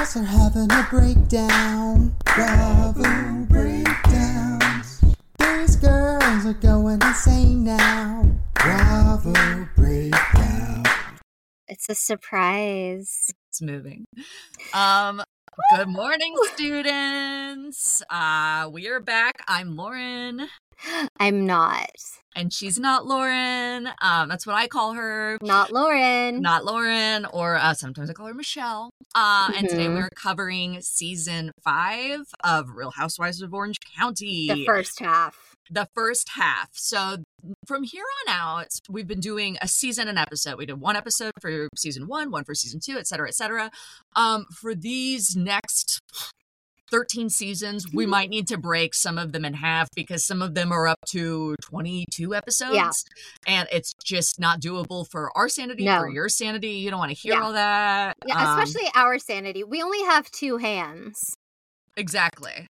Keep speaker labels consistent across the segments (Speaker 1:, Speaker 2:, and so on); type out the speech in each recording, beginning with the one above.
Speaker 1: girls are having a breakdown. Bravo breakdowns. These girls are going insane now. Bravo breakdown.
Speaker 2: It's a surprise.
Speaker 3: It's moving. Good morning, students. We are back. I'm Lauren.
Speaker 2: I'm not.
Speaker 3: And she's not Lauren. That's what I call her.
Speaker 2: Not Lauren.
Speaker 3: Not Lauren, or sometimes I call her Michelle. And today we're covering season 5 of Real Housewives of Orange County.
Speaker 2: The first half.
Speaker 3: The first half. So from here on out, we've been doing a season and episode. We did one episode for season 1, one for season 2, et cetera, et cetera. For these next 13 seasons, we might need to break some of them in half because some of them are up to 22 episodes.
Speaker 2: Yeah.
Speaker 3: And it's just not doable for our sanity,
Speaker 2: No.
Speaker 3: for your sanity. You don't want to hear all that.
Speaker 2: Yeah, especially our sanity. We only have 2 hands.
Speaker 3: Exactly.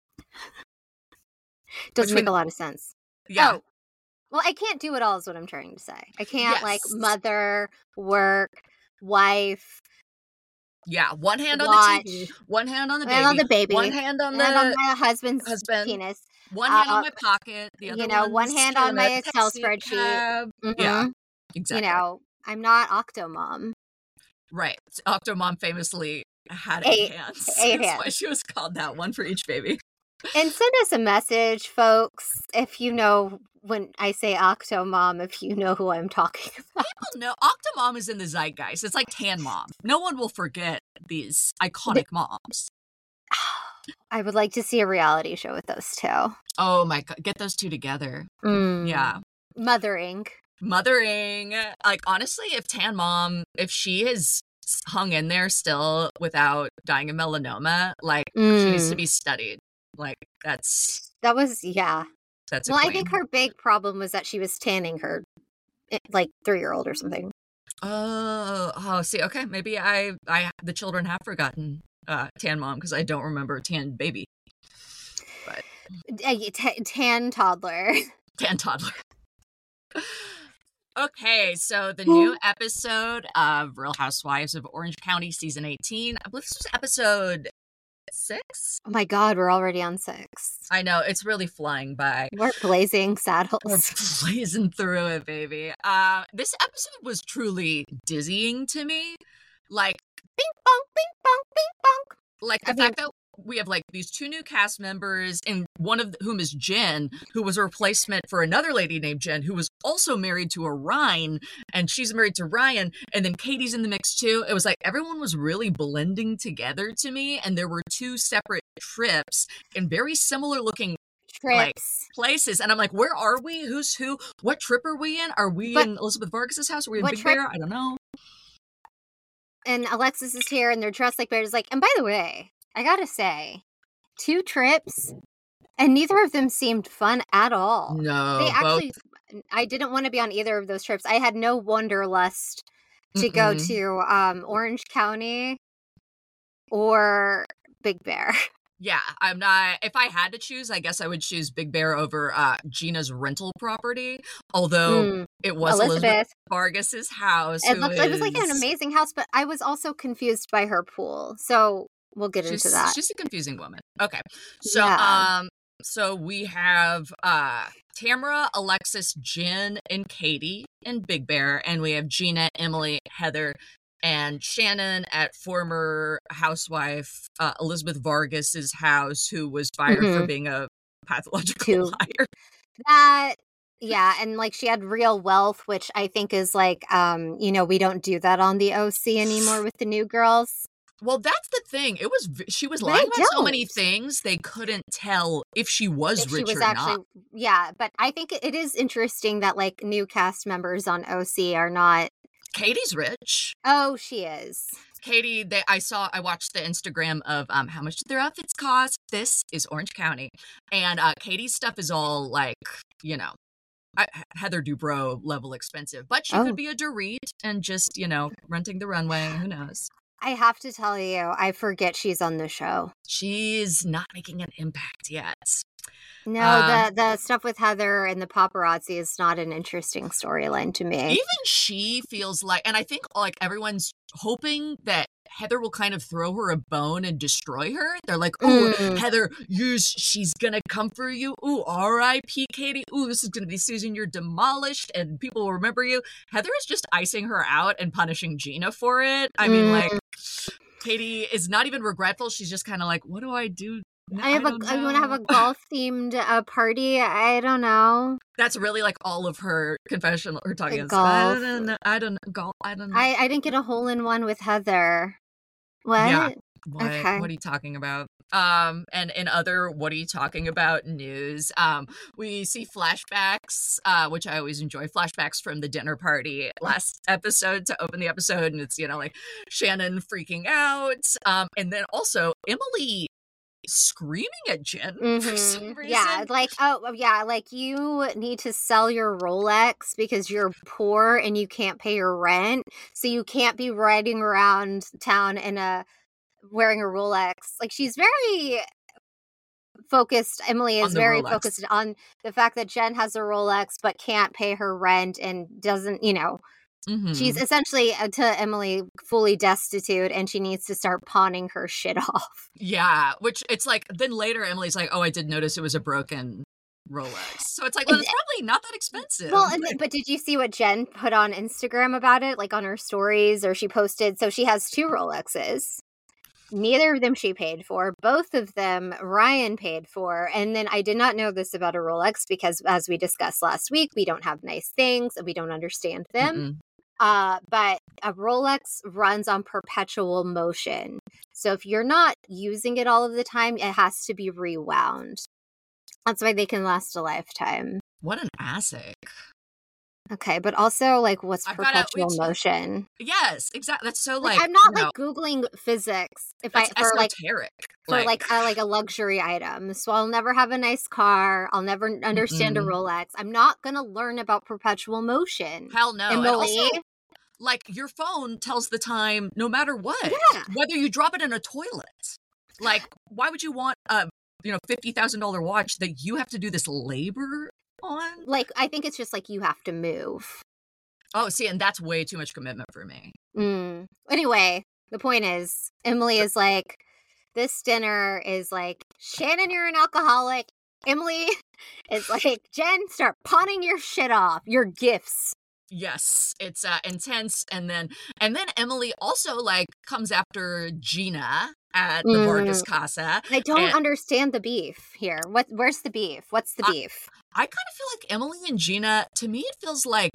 Speaker 2: Doesn't make a lot of sense.
Speaker 3: Yeah.
Speaker 2: Oh, well, I can't do it all is what I'm trying to say. I can't
Speaker 3: Yes.
Speaker 2: mother, work, wife.
Speaker 3: Yeah, one hand on
Speaker 2: watch,
Speaker 3: the TV, one hand on the
Speaker 2: baby,
Speaker 3: one hand on
Speaker 2: my husband's
Speaker 3: husband,
Speaker 2: penis,
Speaker 3: one hand on my pocket, the other
Speaker 2: one hand on my Excel spreadsheet.
Speaker 3: Mm-hmm. Yeah, exactly.
Speaker 2: I'm not Octomom.
Speaker 3: Right. Octomom famously had
Speaker 2: 8
Speaker 3: hands.
Speaker 2: 8
Speaker 3: That's
Speaker 2: hands.
Speaker 3: why she was called that, one for each baby.
Speaker 2: And send us a message, folks, if you know when I say Octomom, if you know who I'm talking about.
Speaker 3: People know Octomom is in the zeitgeist. It's like Tan Mom. No one will forget these iconic moms.
Speaker 2: I would like to see a reality show with those 2.
Speaker 3: Oh my God. Get those 2 together. Yeah.
Speaker 2: Mothering.
Speaker 3: Like, honestly, if Tan Mom, if she has hung in there still without dying of melanoma, like, she needs to be studied. Like, that's
Speaker 2: a
Speaker 3: well,
Speaker 2: queen. I think her big problem was that she was tanning her, 3-year-old or something.
Speaker 3: Oh, see, okay, maybe the children have forgotten Tan Mom because I don't remember Tan Baby. But
Speaker 2: Tan toddler.
Speaker 3: Tan toddler. Okay, so the new episode of Real Housewives of Orange County, season 18. I believe this was episode 6?
Speaker 2: Oh my God, we're already on 6.
Speaker 3: I know, it's really flying by.
Speaker 2: We're blazing saddles.
Speaker 3: We're blazing through it, baby. This episode was truly dizzying to me. Like,
Speaker 2: bing bong, bing bong, bing bong.
Speaker 3: Like the fact that we have these 2 new cast members, and one of whom is Jen, who was a replacement for another lady named Jen, who was also married to a Ryan, and she's married to Ryan, and then Katie's in the mix too. It was like everyone was really blending together to me, and there were 2 separate trips in very similar looking places, and I'm like, where are we? Who's who? What trip are we in? Are we in Elizabeth Vargas's house? Are we in Big Bear? I don't know.
Speaker 2: And Alexis is here, and they're dressed like bears. And by the way, I gotta say, 2 trips, and neither of them seemed fun at all.
Speaker 3: No,
Speaker 2: I didn't want to be on either of those trips. I had no wanderlust to go to Orange County or Big Bear.
Speaker 3: Yeah, I'm not. If I had to choose, I guess I would choose Big Bear over Gina's rental property. Although it was Elizabeth Vargas's house.
Speaker 2: It was like an amazing house, but I was also confused by her pool. So we'll get into that.
Speaker 3: She's a confusing woman. Okay, so so we have Tamara, Alexis, Jen, and Katie in Big Bear, and we have Gina, Emily, Heather, and Shannon at former housewife Elizabeth Vargas's house, who was fired for being a pathological liar.
Speaker 2: And she had real wealth, which I think is we don't do that on the OC anymore with the new girls.
Speaker 3: Well, that's the thing. She was lying about so many things they couldn't tell if she was rich or not.
Speaker 2: Yeah, but I think it is interesting that new cast members on OC are not.
Speaker 3: Katie's rich.
Speaker 2: Oh, she is.
Speaker 3: Katie, I watched the Instagram of how much did their outfits cost. This is Orange County. And Katie's stuff is all Heather Dubrow level expensive. But she could be a Dorit and just, renting the runway. Who knows?
Speaker 2: I have to tell you, I forget she's on the show.
Speaker 3: She's not making an impact yet.
Speaker 2: No, the stuff with Heather and the paparazzi is not an interesting storyline to me.
Speaker 3: Even she feels like, and I think everyone's hoping that Heather will kind of throw her a bone and destroy her. They're like, oh,
Speaker 2: Mm.
Speaker 3: Heather, she's gonna come for you. Ooh, R.I.P. Katie. Ooh, this is gonna be season you're demolished and people will remember you. Heather is just icing her out and punishing Gina for it. I mean, like, Katie is not even regretful. She's just kind of like, what do I do?
Speaker 2: I want to have a golf themed party. I don't know.
Speaker 3: That's really like all of her confessional, her talking.
Speaker 2: Golf.
Speaker 3: I don't know.
Speaker 2: I didn't get a hole in one with Heather. What?
Speaker 3: Yeah. What?
Speaker 2: Okay.
Speaker 3: What are you talking about? And in other what are you talking about news, we see flashbacks, which I always enjoy, flashbacks from the dinner party last episode to open the episode, and it's, you know, like Shannon freaking out, and then also Emily screaming at Jen for some reason.
Speaker 2: Yeah, like, oh yeah, like, you need to sell your Rolex because you're poor and you can't pay your rent, so you can't be riding around town in wearing a Rolex. Like, she's very focused. Emily is very
Speaker 3: Rolex.
Speaker 2: focused on the fact that Jen has a Rolex but can't pay her rent and doesn't, you know. She's essentially, to Emily, fully destitute, and she needs to start pawning her shit off.
Speaker 3: Yeah, which it's like, then later Emily's like, oh, I did notice it was a broken Rolex. So it's like, well, it's probably not that expensive.
Speaker 2: Well, but did you see what Jen put on Instagram about it? Like on her stories, or she posted, so she has 2 Rolexes. Neither of them she paid for. Both of them Ryan paid for. And then I did not know this about a Rolex because, as we discussed last week, we don't have nice things and we don't understand them. But a Rolex runs on perpetual motion. So if you're not using it all of the time, it has to be rewound. That's why they can last a lifetime.
Speaker 3: What an ASIC.
Speaker 2: Okay, but also, like, what's perpetual motion?
Speaker 3: Yes, exactly. That's so, like,
Speaker 2: I'm not, like, Googling physics
Speaker 3: that's esoteric.
Speaker 2: For a luxury item. So I'll never have a nice car. I'll never understand a Rolex. I'm not going to learn about perpetual motion.
Speaker 3: Hell no.
Speaker 2: Emily.
Speaker 3: And also, like, your phone tells the time no matter what.
Speaker 2: Yeah.
Speaker 3: Whether you drop it in a toilet. Like, why would you want a, $50,000 watch that you have to do this labor on?
Speaker 2: Like, I think it's just like you have to move.
Speaker 3: Oh, see, and that's way too much commitment for me.
Speaker 2: Anyway, the point is, Emily is like, this dinner is like, Shannon, you're an alcoholic. Emily is like, Jen, start pawning your shit off, your gifts.
Speaker 3: Yes, it's intense, and then Emily also, like, comes after Gina at the Vargas Casa.
Speaker 2: I don't understand the beef here. Where's the beef? What's the beef?
Speaker 3: I kind of feel like Emily and Gina, to me, it feels like,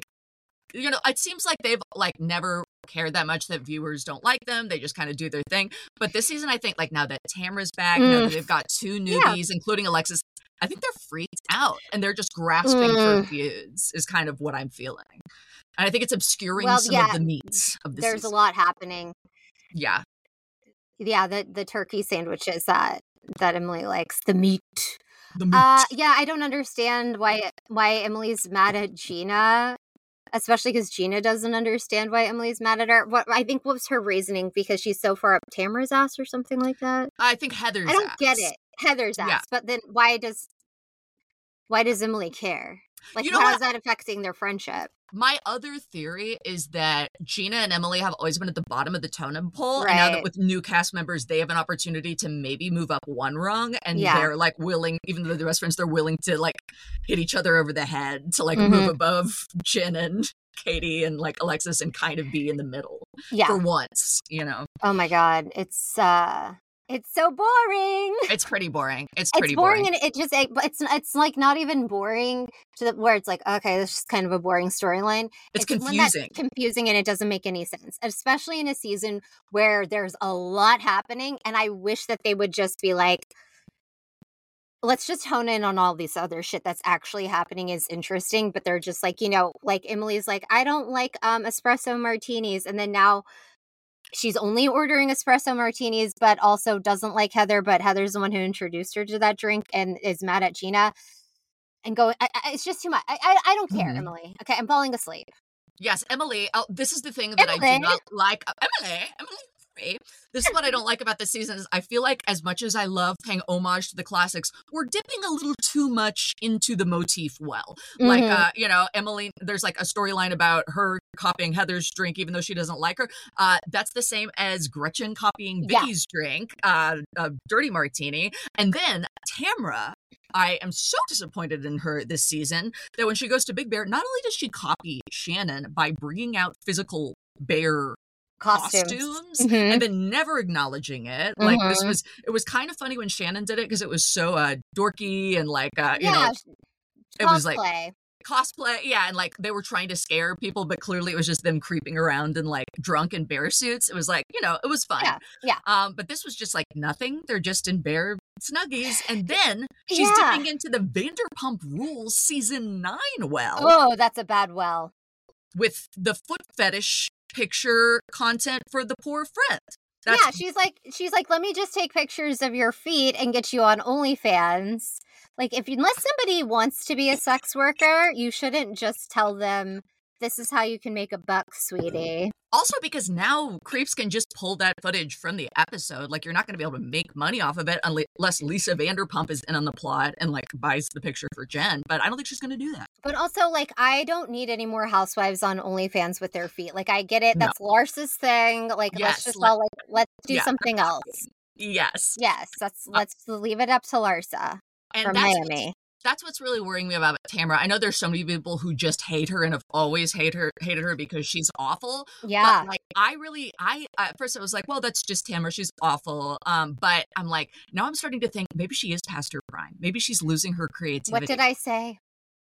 Speaker 3: it seems like they've, like, never cared that much that viewers don't like them. They just kind of do their thing. But this season, I think, like, now that Tamra's back, now that they've got 2 newbies, including Alexis, I think they're freaked out and they're just grasping for feuds is kind of what I'm feeling. And I think it's obscuring some of the meats of the season.
Speaker 2: There's a lot happening.
Speaker 3: Yeah.
Speaker 2: Yeah, the turkey sandwiches that Emily likes, the meat.
Speaker 3: The meat.
Speaker 2: Yeah, I don't understand why Emily's mad at Gina, especially because Gina doesn't understand why Emily's mad at her. What was her reasoning? Because she's so far up Tamara's ass or something like that?
Speaker 3: I think Heather's ass.
Speaker 2: I don't get it. Heather's ass.
Speaker 3: Yeah.
Speaker 2: But then why does Emily care? Like, how is that affecting their friendship?
Speaker 3: My other theory is that Gina and Emily have always been at the bottom of the totem pole.
Speaker 2: Right.
Speaker 3: And now that with new cast members, they have an opportunity to maybe move up one rung. And they're, like, willing, even though they're best friends, they're willing to, like, hit each other over the head to, like, move above Jen and Katie and, like, Alexis and kind of be in the middle.
Speaker 2: Yeah.
Speaker 3: For once,
Speaker 2: Oh my God. It's so boring.
Speaker 3: It's pretty boring. It's
Speaker 2: boring, and it's like not even boring to where it's like, okay, this is kind of a boring storyline.
Speaker 3: It's confusing.
Speaker 2: Confusing, and it doesn't make any sense, especially in a season where there's a lot happening. And I wish that they would just be like, let's just hone in on all this other shit that's actually happening is interesting. But they're just like, like Emily's like, I don't like espresso martinis, and then now she's only ordering espresso martinis, but also doesn't like Heather, but Heather's the one who introduced her to that drink and is mad at Gina. And it's just too much. I don't care, Emily. Okay, I'm falling asleep.
Speaker 3: Yes, Emily. Oh, this is the thing that I do not like. Emily. story. This is what I don't like about this season is I feel like as much as I love paying homage to the classics, we're dipping a little too much into the motif well. Like, Emily, there's like a storyline about her copying Heather's drink, even though she doesn't like her. That's the same as Gretchen copying Vicky's drink, Dirty Martini. And then Tamra, I am so disappointed in her this season that when she goes to Big Bear, not only does she copy Shannon by bringing out physical bear costumes and then never acknowledging it. Like it was kind of funny when Shannon did it because it was so dorky and like, it was like cosplay. Yeah. And like they were trying to scare people, but clearly it was just them creeping around in like drunk and bear suits. It was like, it was fun.
Speaker 2: Yeah.
Speaker 3: But this was just like nothing. They're just in bear snuggies. And then she's dipping into the Vanderpump Rules season 9 well.
Speaker 2: Oh, that's a bad well.
Speaker 3: With the foot fetish picture content for the poor friend.
Speaker 2: She's like, let me just take pictures of your feet and get you on OnlyFans. Like, unless somebody wants to be a sex worker, you shouldn't just tell them this is how you can make a buck, sweetie.
Speaker 3: Also, because now creeps can just pull that footage from the episode. Like, you're not going to be able to make money off of it unless Lisa Vanderpump is in on the plot and like buys the picture for Jen. But I don't think she's going to do that.
Speaker 2: But also, like, I don't need any more housewives on OnlyFans with their feet. Like, I get it. That's Larsa's thing. Like, let's do something else.
Speaker 3: Yes.
Speaker 2: Let's leave it up to Larsa from Miami.
Speaker 3: That's what's really worrying me about Tamra. I know there's so many people who just hate her and have always hated her because she's awful.
Speaker 2: Yeah.
Speaker 3: But like, at first I was like, well, that's just Tamra. She's awful. But I'm like, now I'm starting to think maybe she is past her prime. Maybe she's losing her creativity.
Speaker 2: What did I say?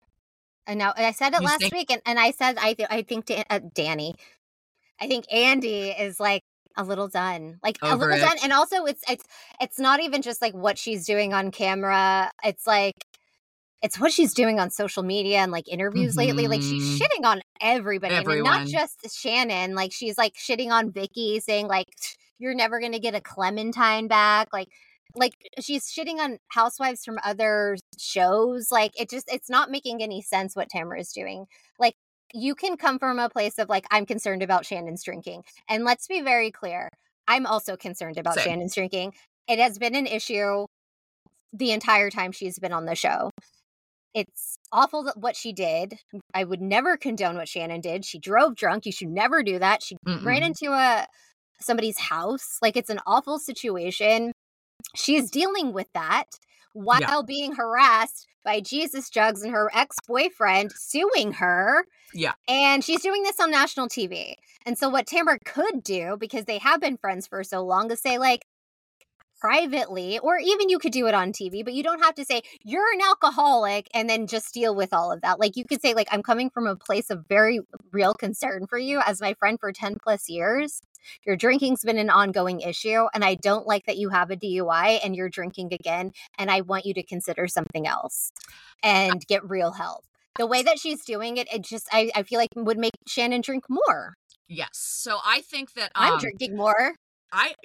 Speaker 2: I know I said it last week, and I said I think Danny. I think Andy is like a little done, done, and also it's not even just like what she's doing on camera. It's like. It's what she's doing on social media and like interviews lately. Like she's shitting on everybody. I mean, not just Shannon. Like she's like shitting on Vicky, saying like you're never gonna get a Clementine back. Like she's shitting on housewives from other shows. Like it's not making any sense what Tamra is doing. Like you can come from a place of like I'm concerned about Shannon's drinking, and let's be very clear. I'm also concerned about Shannon's drinking. It has been an issue the entire time she's been on the show. It's awful what she did. I would never condone what Shannon did. She drove drunk. You should never do that. She ran into somebody's house. Like, it's an awful situation. She's dealing with that while being harassed by Jesus Jugs and her ex-boyfriend suing her.
Speaker 3: Yeah.
Speaker 2: And she's doing this on national TV. And so what Tamra could do, because they have been friends for so long, is say, like, privately, or even you could do it on TV, but you don't have to say you're an alcoholic and then just deal with all of that. Like you could say, like, I'm coming from a place of very real concern for you as my friend for 10 plus years. Your drinking's been an ongoing issue, and I don't like that you have a DUI and you're drinking again, and I want you to consider something else and get real help. The way that she's doing it, I feel like would make Shannon drink more.
Speaker 3: Yes. So I think that
Speaker 2: I'm drinking more.
Speaker 3: I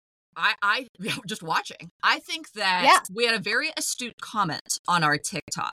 Speaker 3: just watching. I think that we had a very astute comment on our TikTok.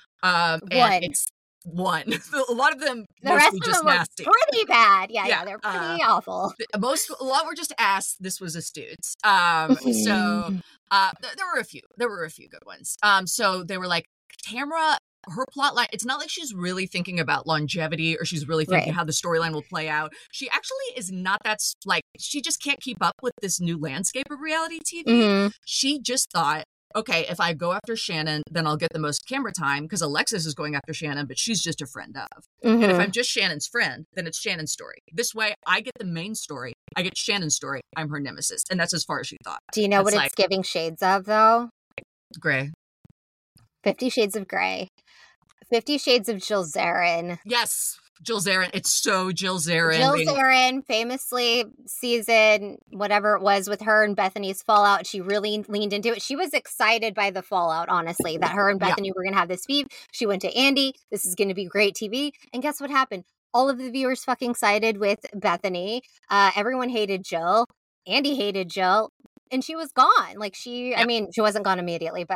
Speaker 3: One. A lot of them
Speaker 2: the rest of
Speaker 3: just
Speaker 2: them
Speaker 3: nasty.
Speaker 2: Were pretty bad. Yeah, they're pretty awful.
Speaker 3: A lot were just ass. This was astute. So there were a few. There were a few good ones. So they were like, Tamra, her plot line, it's not like she's really thinking about longevity or she's really thinking how the storyline will play out. She actually is not that, like, she just can't keep up with this new landscape of reality TV. She just thought, okay, if I go after Shannon, then I'll get the most camera time because Alexis is going after Shannon, but she's just a friend of. And if I'm just Shannon's friend, then it's Shannon's story. This way, I get the main story. I get Shannon's story. I'm her nemesis. And that's as far as she thought.
Speaker 2: Do you know what it's giving shades of, though?
Speaker 3: Gray.
Speaker 2: 50 Shades of Grey. 50 Shades of Jill Zarin.
Speaker 3: Yes, Jill Zarin. It's so Jill Zarin.
Speaker 2: Jill Zarin, famously season, whatever it was, with her and Bethany's fallout. She really leaned into it. She was excited by the fallout, honestly, that her and Bethany were going to have this beef. She went to Andy. This is going to be great TV. And guess what happened? All of the viewers fucking sided with Bethany. Everyone hated Jill. Andy hated Jill. And she was gone. Like I mean, she wasn't gone immediately, but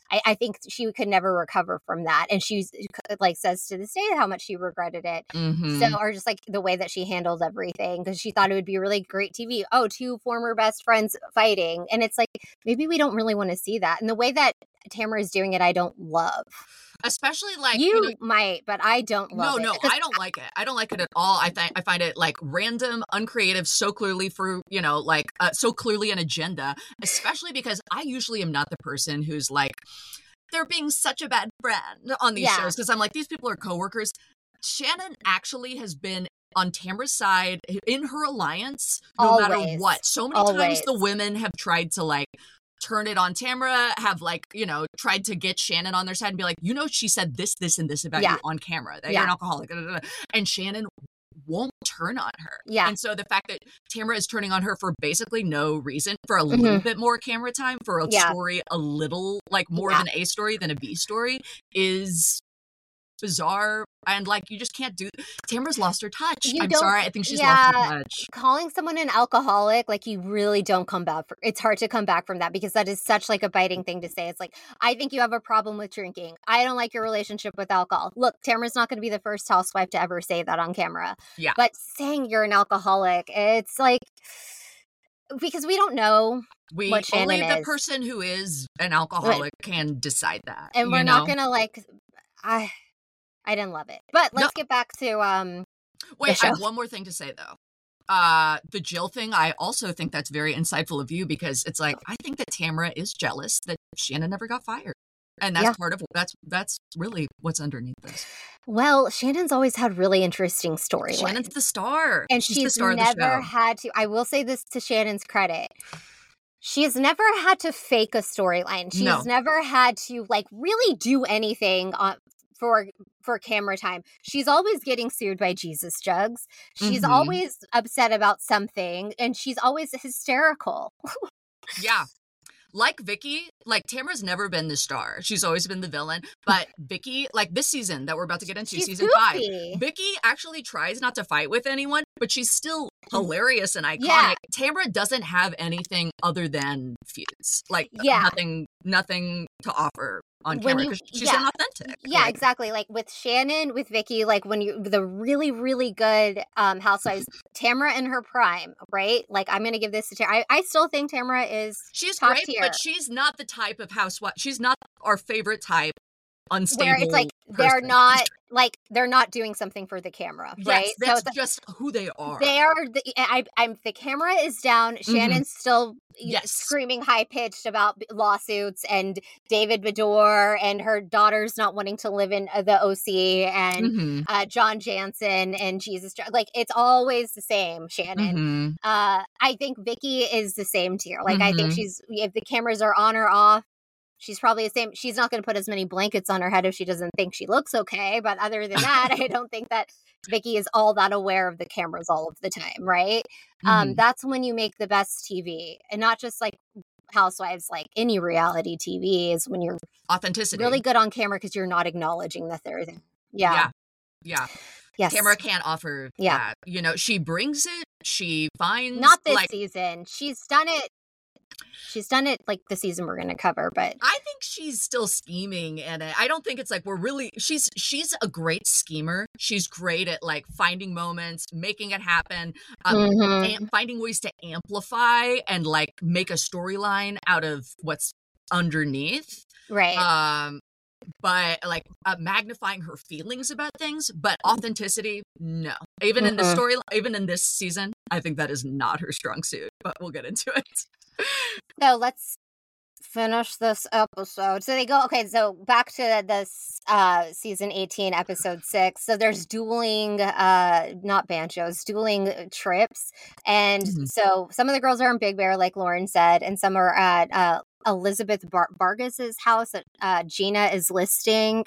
Speaker 2: I think she could never recover from that. And she's like says to this day how much she regretted it. So, or just like the way that she handled everything, because she thought it would be really great TV. Oh, two former best friends fighting. And it's like, maybe we don't really want to see that. And the way that Tamara is doing it, I don't love.
Speaker 3: Especially like
Speaker 2: you might, but I don't love it.
Speaker 3: No, I don't like it. I don't like it at all. I find it like random, uncreative, so clearly for so clearly an agenda. Especially because I usually am not the person who's like, they're being such a bad friend on these shows, because I'm like, these people are coworkers. Shannon actually has been on Tamara's side in her alliance, no matter what. So many times the women have tried to like turn it on Tamara, have like, tried to get Shannon on their side and be like, she said this, and this about you on camera, that you're an alcoholic. And Shannon won't turn on her. Yeah. And so the fact that Tamara is turning on her for basically no reason, for a little bit more camera time, for a story a little like more of an A story than a B story, is bizarre. And like, you just can't do. Tamara's lost her touch. I'm sorry, I think she's lost her touch.
Speaker 2: Calling someone an alcoholic, like, you really don't come back. It's hard to come back from that, because that is such like a biting thing to say. It's like, I think you have a problem with drinking. I don't like your relationship with alcohol. Look, Tamara's not going to be the first housewife to ever say that on camera. Yeah. But saying you're an alcoholic, it's like, because we don't know. What Shannon
Speaker 3: only the person who is an alcoholic can decide that.
Speaker 2: And we're not going to like, I didn't love it. But let's get back to
Speaker 3: wait, I have one more thing to say though. The Jill thing, I also think that's very insightful of you, because it's like, I think that Tamara is jealous that Shannon never got fired. And that's part of that's really what's underneath this.
Speaker 2: Well, Shannon's always had really interesting storylines.
Speaker 3: Shannon's the star.
Speaker 2: And she's the star never had to, I will say this to Shannon's credit, she has never had to fake a storyline. She's never had to like really do anything for camera time. She's always getting sued by Jesus Jugs. She's always upset about something, and she's always hysterical.
Speaker 3: Yeah. Like Vicky, like Tamara's never been the star. She's always been the villain. But Vicky, like this season that we're about to get into, season 5, Vicky actually tries not to fight with anyone, but she's still hilarious and iconic. Yeah. Tamara doesn't have anything other than feuds. Like nothing to offer on camera, because she's inauthentic.
Speaker 2: Yeah, like, exactly. Like with Shannon, with Vicky, like when you the really, really good housewives, Tamara in her prime, right? Like, I'm gonna give this to Tamara. I still think Tamara is top
Speaker 3: great,
Speaker 2: tier.
Speaker 3: But she's not the type of housewife. She's not our favorite type. Unstable.
Speaker 2: Where it's like they're not doing something for the camera, right?
Speaker 3: Yes, that's just who they are.
Speaker 2: They are. The camera is down. Shannon's still screaming high pitched about lawsuits and David Beador and her daughters not wanting to live in the OC and John Jansen and Jesus. Like, it's always the same. Shannon. I think Vicky is the same tier. Like, I think if the cameras are on or off, she's probably the same. She's not going to put as many blankets on her head if she doesn't think she looks okay. But other than that, I don't think that Vicky is all that aware of the cameras all of the time, right? That's when you make the best TV. And not just like Housewives, like any reality TV is when you're
Speaker 3: authenticity
Speaker 2: really good on camera, because you're not acknowledging that they're there. Yeah. Yes.
Speaker 3: Tamara can't offer that. She brings it. She finds...
Speaker 2: Not this season. She's done it. She's done it like the season we're going to cover, but
Speaker 3: I think she's still scheming in it. I don't think it's like she's a great schemer. She's great at like finding moments, making it happen, finding ways to amplify and like make a storyline out of what's underneath.
Speaker 2: Right.
Speaker 3: But like magnifying her feelings about things, but authenticity, no. Even in the story, even in this season, I think that is not her strong suit, but we'll get into it.
Speaker 2: So let's finish this episode. So back to this season 18, episode 6. So there's dueling, not banjos, dueling trips. And so some of the girls are in Big Bear, like Lauren said, and some are at Elizabeth Vargas's house that Gina is listing.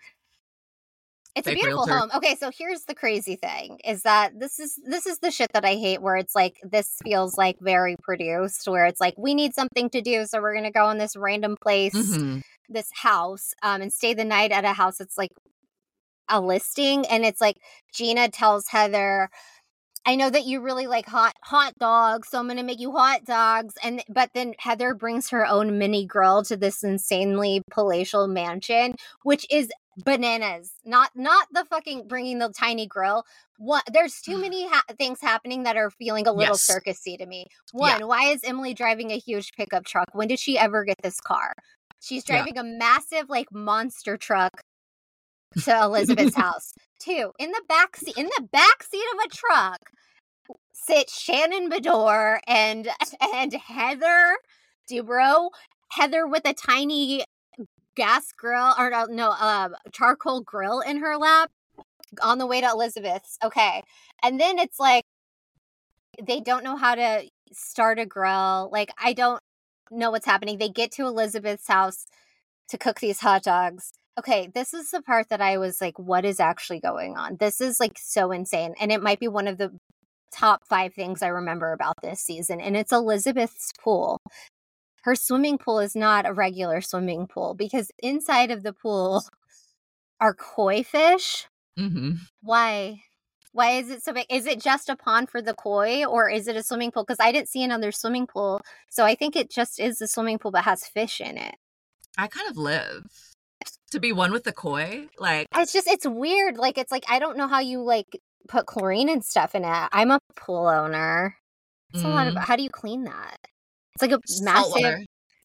Speaker 2: It's a beautiful home. Okay, so here's the crazy thing, is that this is the shit that I hate, where it's like, this feels like very produced, where it's like, we need something to do, so we're going to go in this random place, this house, and stay the night at a house that's like a listing. And it's like, Gina tells Heather, I know that you really like hot dogs, so I'm gonna make you hot dogs. But then Heather brings her own mini grill to this insanely palatial mansion, which is bananas. Not the fucking bringing the tiny grill. What? There's too many things happening that are feeling a little
Speaker 3: Yes.
Speaker 2: circusy to me. One, why is Emily driving a huge pickup truck? When did she ever get this car? She's driving a massive like monster truck to Elizabeth's house. Two, in the back seat of a truck sit Shannon Bedore and Heather Dubrow. Heather with a tiny gas grill charcoal grill in her lap on the way to Elizabeth's. Okay. And then it's like they don't know how to start a grill. Like, I don't know what's happening. They get to Elizabeth's house to cook these hot dogs. Okay, this is the part that I was like, what is actually going on? This is like so insane. And it might be one of the top 5 things I remember about this season. And it's Elizabeth's pool. Her swimming pool is not a regular swimming pool because inside of the pool are koi fish.
Speaker 3: Mm-hmm.
Speaker 2: Why? Why is it so big? Is it just a pond for the koi or is it a swimming pool? Because I didn't see another swimming pool. So I think it just is a swimming pool that has fish in it.
Speaker 3: I kind of live to be one with the koi. Like,
Speaker 2: it's weird. Like, it's like, I don't know how you like put chlorine and stuff in it. I'm a pool owner. It's a lot of, how do you clean that? It's like a massive.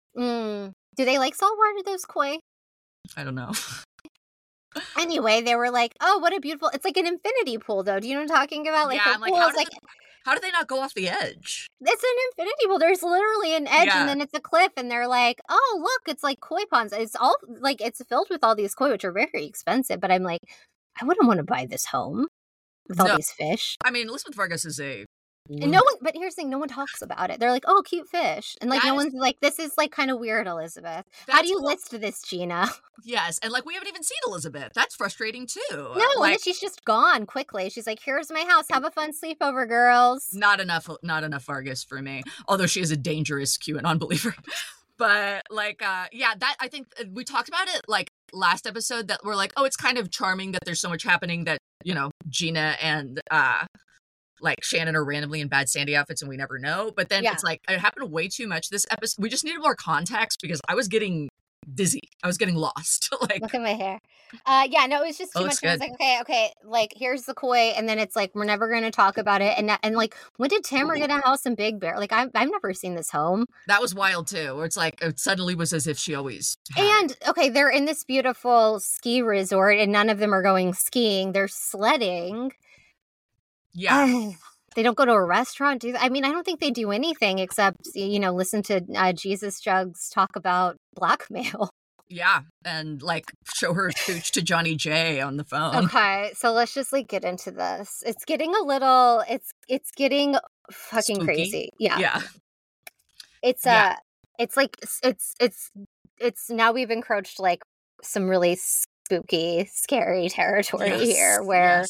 Speaker 2: Do they like salt water, those koi?
Speaker 3: I don't know.
Speaker 2: Anyway, they were like, oh, what a beautiful, it's like an infinity pool though. Do you know what I'm talking about? Like,
Speaker 3: yeah,
Speaker 2: I'm like,
Speaker 3: how do they not go off the edge?
Speaker 2: It's an infinity pool. There's literally an edge and then it's a cliff and they're like, oh, look, it's like koi ponds. It's all like, it's filled with all these koi, which are very expensive. But I'm like, I wouldn't want to buy this home with all these fish.
Speaker 3: I mean, Elizabeth Vargas is
Speaker 2: and no one, but here's the thing, no one talks about it. They're like, oh, cute fish. And like, no one's like, this is like kind of weird, Elizabeth. How do you list this, Gina?
Speaker 3: Yes. And like, we haven't even seen Elizabeth. That's frustrating too.
Speaker 2: No,
Speaker 3: like,
Speaker 2: and then she's just gone quickly. She's like, here's my house. Have a fun sleepover, girls.
Speaker 3: Not enough Vargas for me. Although she is a dangerous QAnon believer. But like, that, I think we talked about it like last episode that we're like, oh, it's kind of charming that there's so much happening that, you know, Gina and, like Shannon are randomly in bad Sandy outfits and we never know. But then it's like, it happened way too much this episode. We just needed more context because I was getting dizzy. I was getting lost. Like,
Speaker 2: look at my hair. No, it was just too much. I was like, okay, like here's the koi, and then it's like we're never going to talk about it. And like, when did Tamara get a house in Big Bear? Like, I've never seen this home.
Speaker 3: That was wild too. Where it's like it suddenly was as if she always had
Speaker 2: and okay, they're in this beautiful ski resort, and none of them are going skiing. They're sledding.
Speaker 3: Yeah.
Speaker 2: They don't go to a restaurant, do they? I mean, I don't think they do anything except, you know, listen to Jesus Jugs talk about blackmail.
Speaker 3: Yeah, and like show her pooch to Johnny J on the phone.
Speaker 2: Okay, so let's just like get into this. It's getting a little, it's getting fucking
Speaker 3: Spooky.
Speaker 2: crazy. Yeah.
Speaker 3: Yeah.
Speaker 2: It's it's like, it's now we've encroached like some really spooky, scary territory here where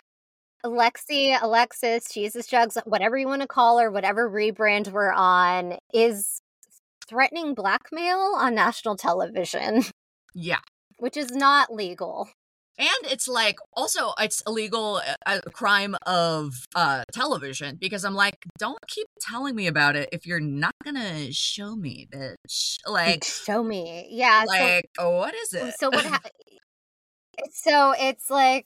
Speaker 2: Alexis, Jesus Jugs, whatever you want to call her, whatever rebrand we're on, is threatening blackmail on national television.
Speaker 3: Yeah.
Speaker 2: Which is not legal.
Speaker 3: And it's like, also, it's illegal, a crime of television, because I'm like, don't keep telling me about it if you're not gonna show me, bitch. Like,
Speaker 2: show me. Yeah.
Speaker 3: Like, what is it?
Speaker 2: So what so it's like,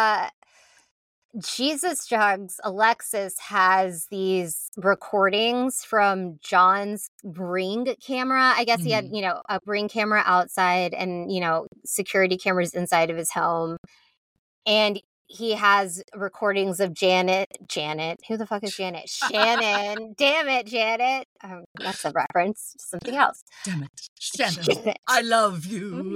Speaker 2: Jesus Jugs, Alexis has these recordings from John's Ring camera. I guess he had, you know, a Ring camera outside and, you know, security cameras inside of his home. And he has recordings of Janet. Who the fuck is Janet? Shannon. Damn it, Janet. That's a reference to something else.
Speaker 3: Damn it. Shannon. I love you.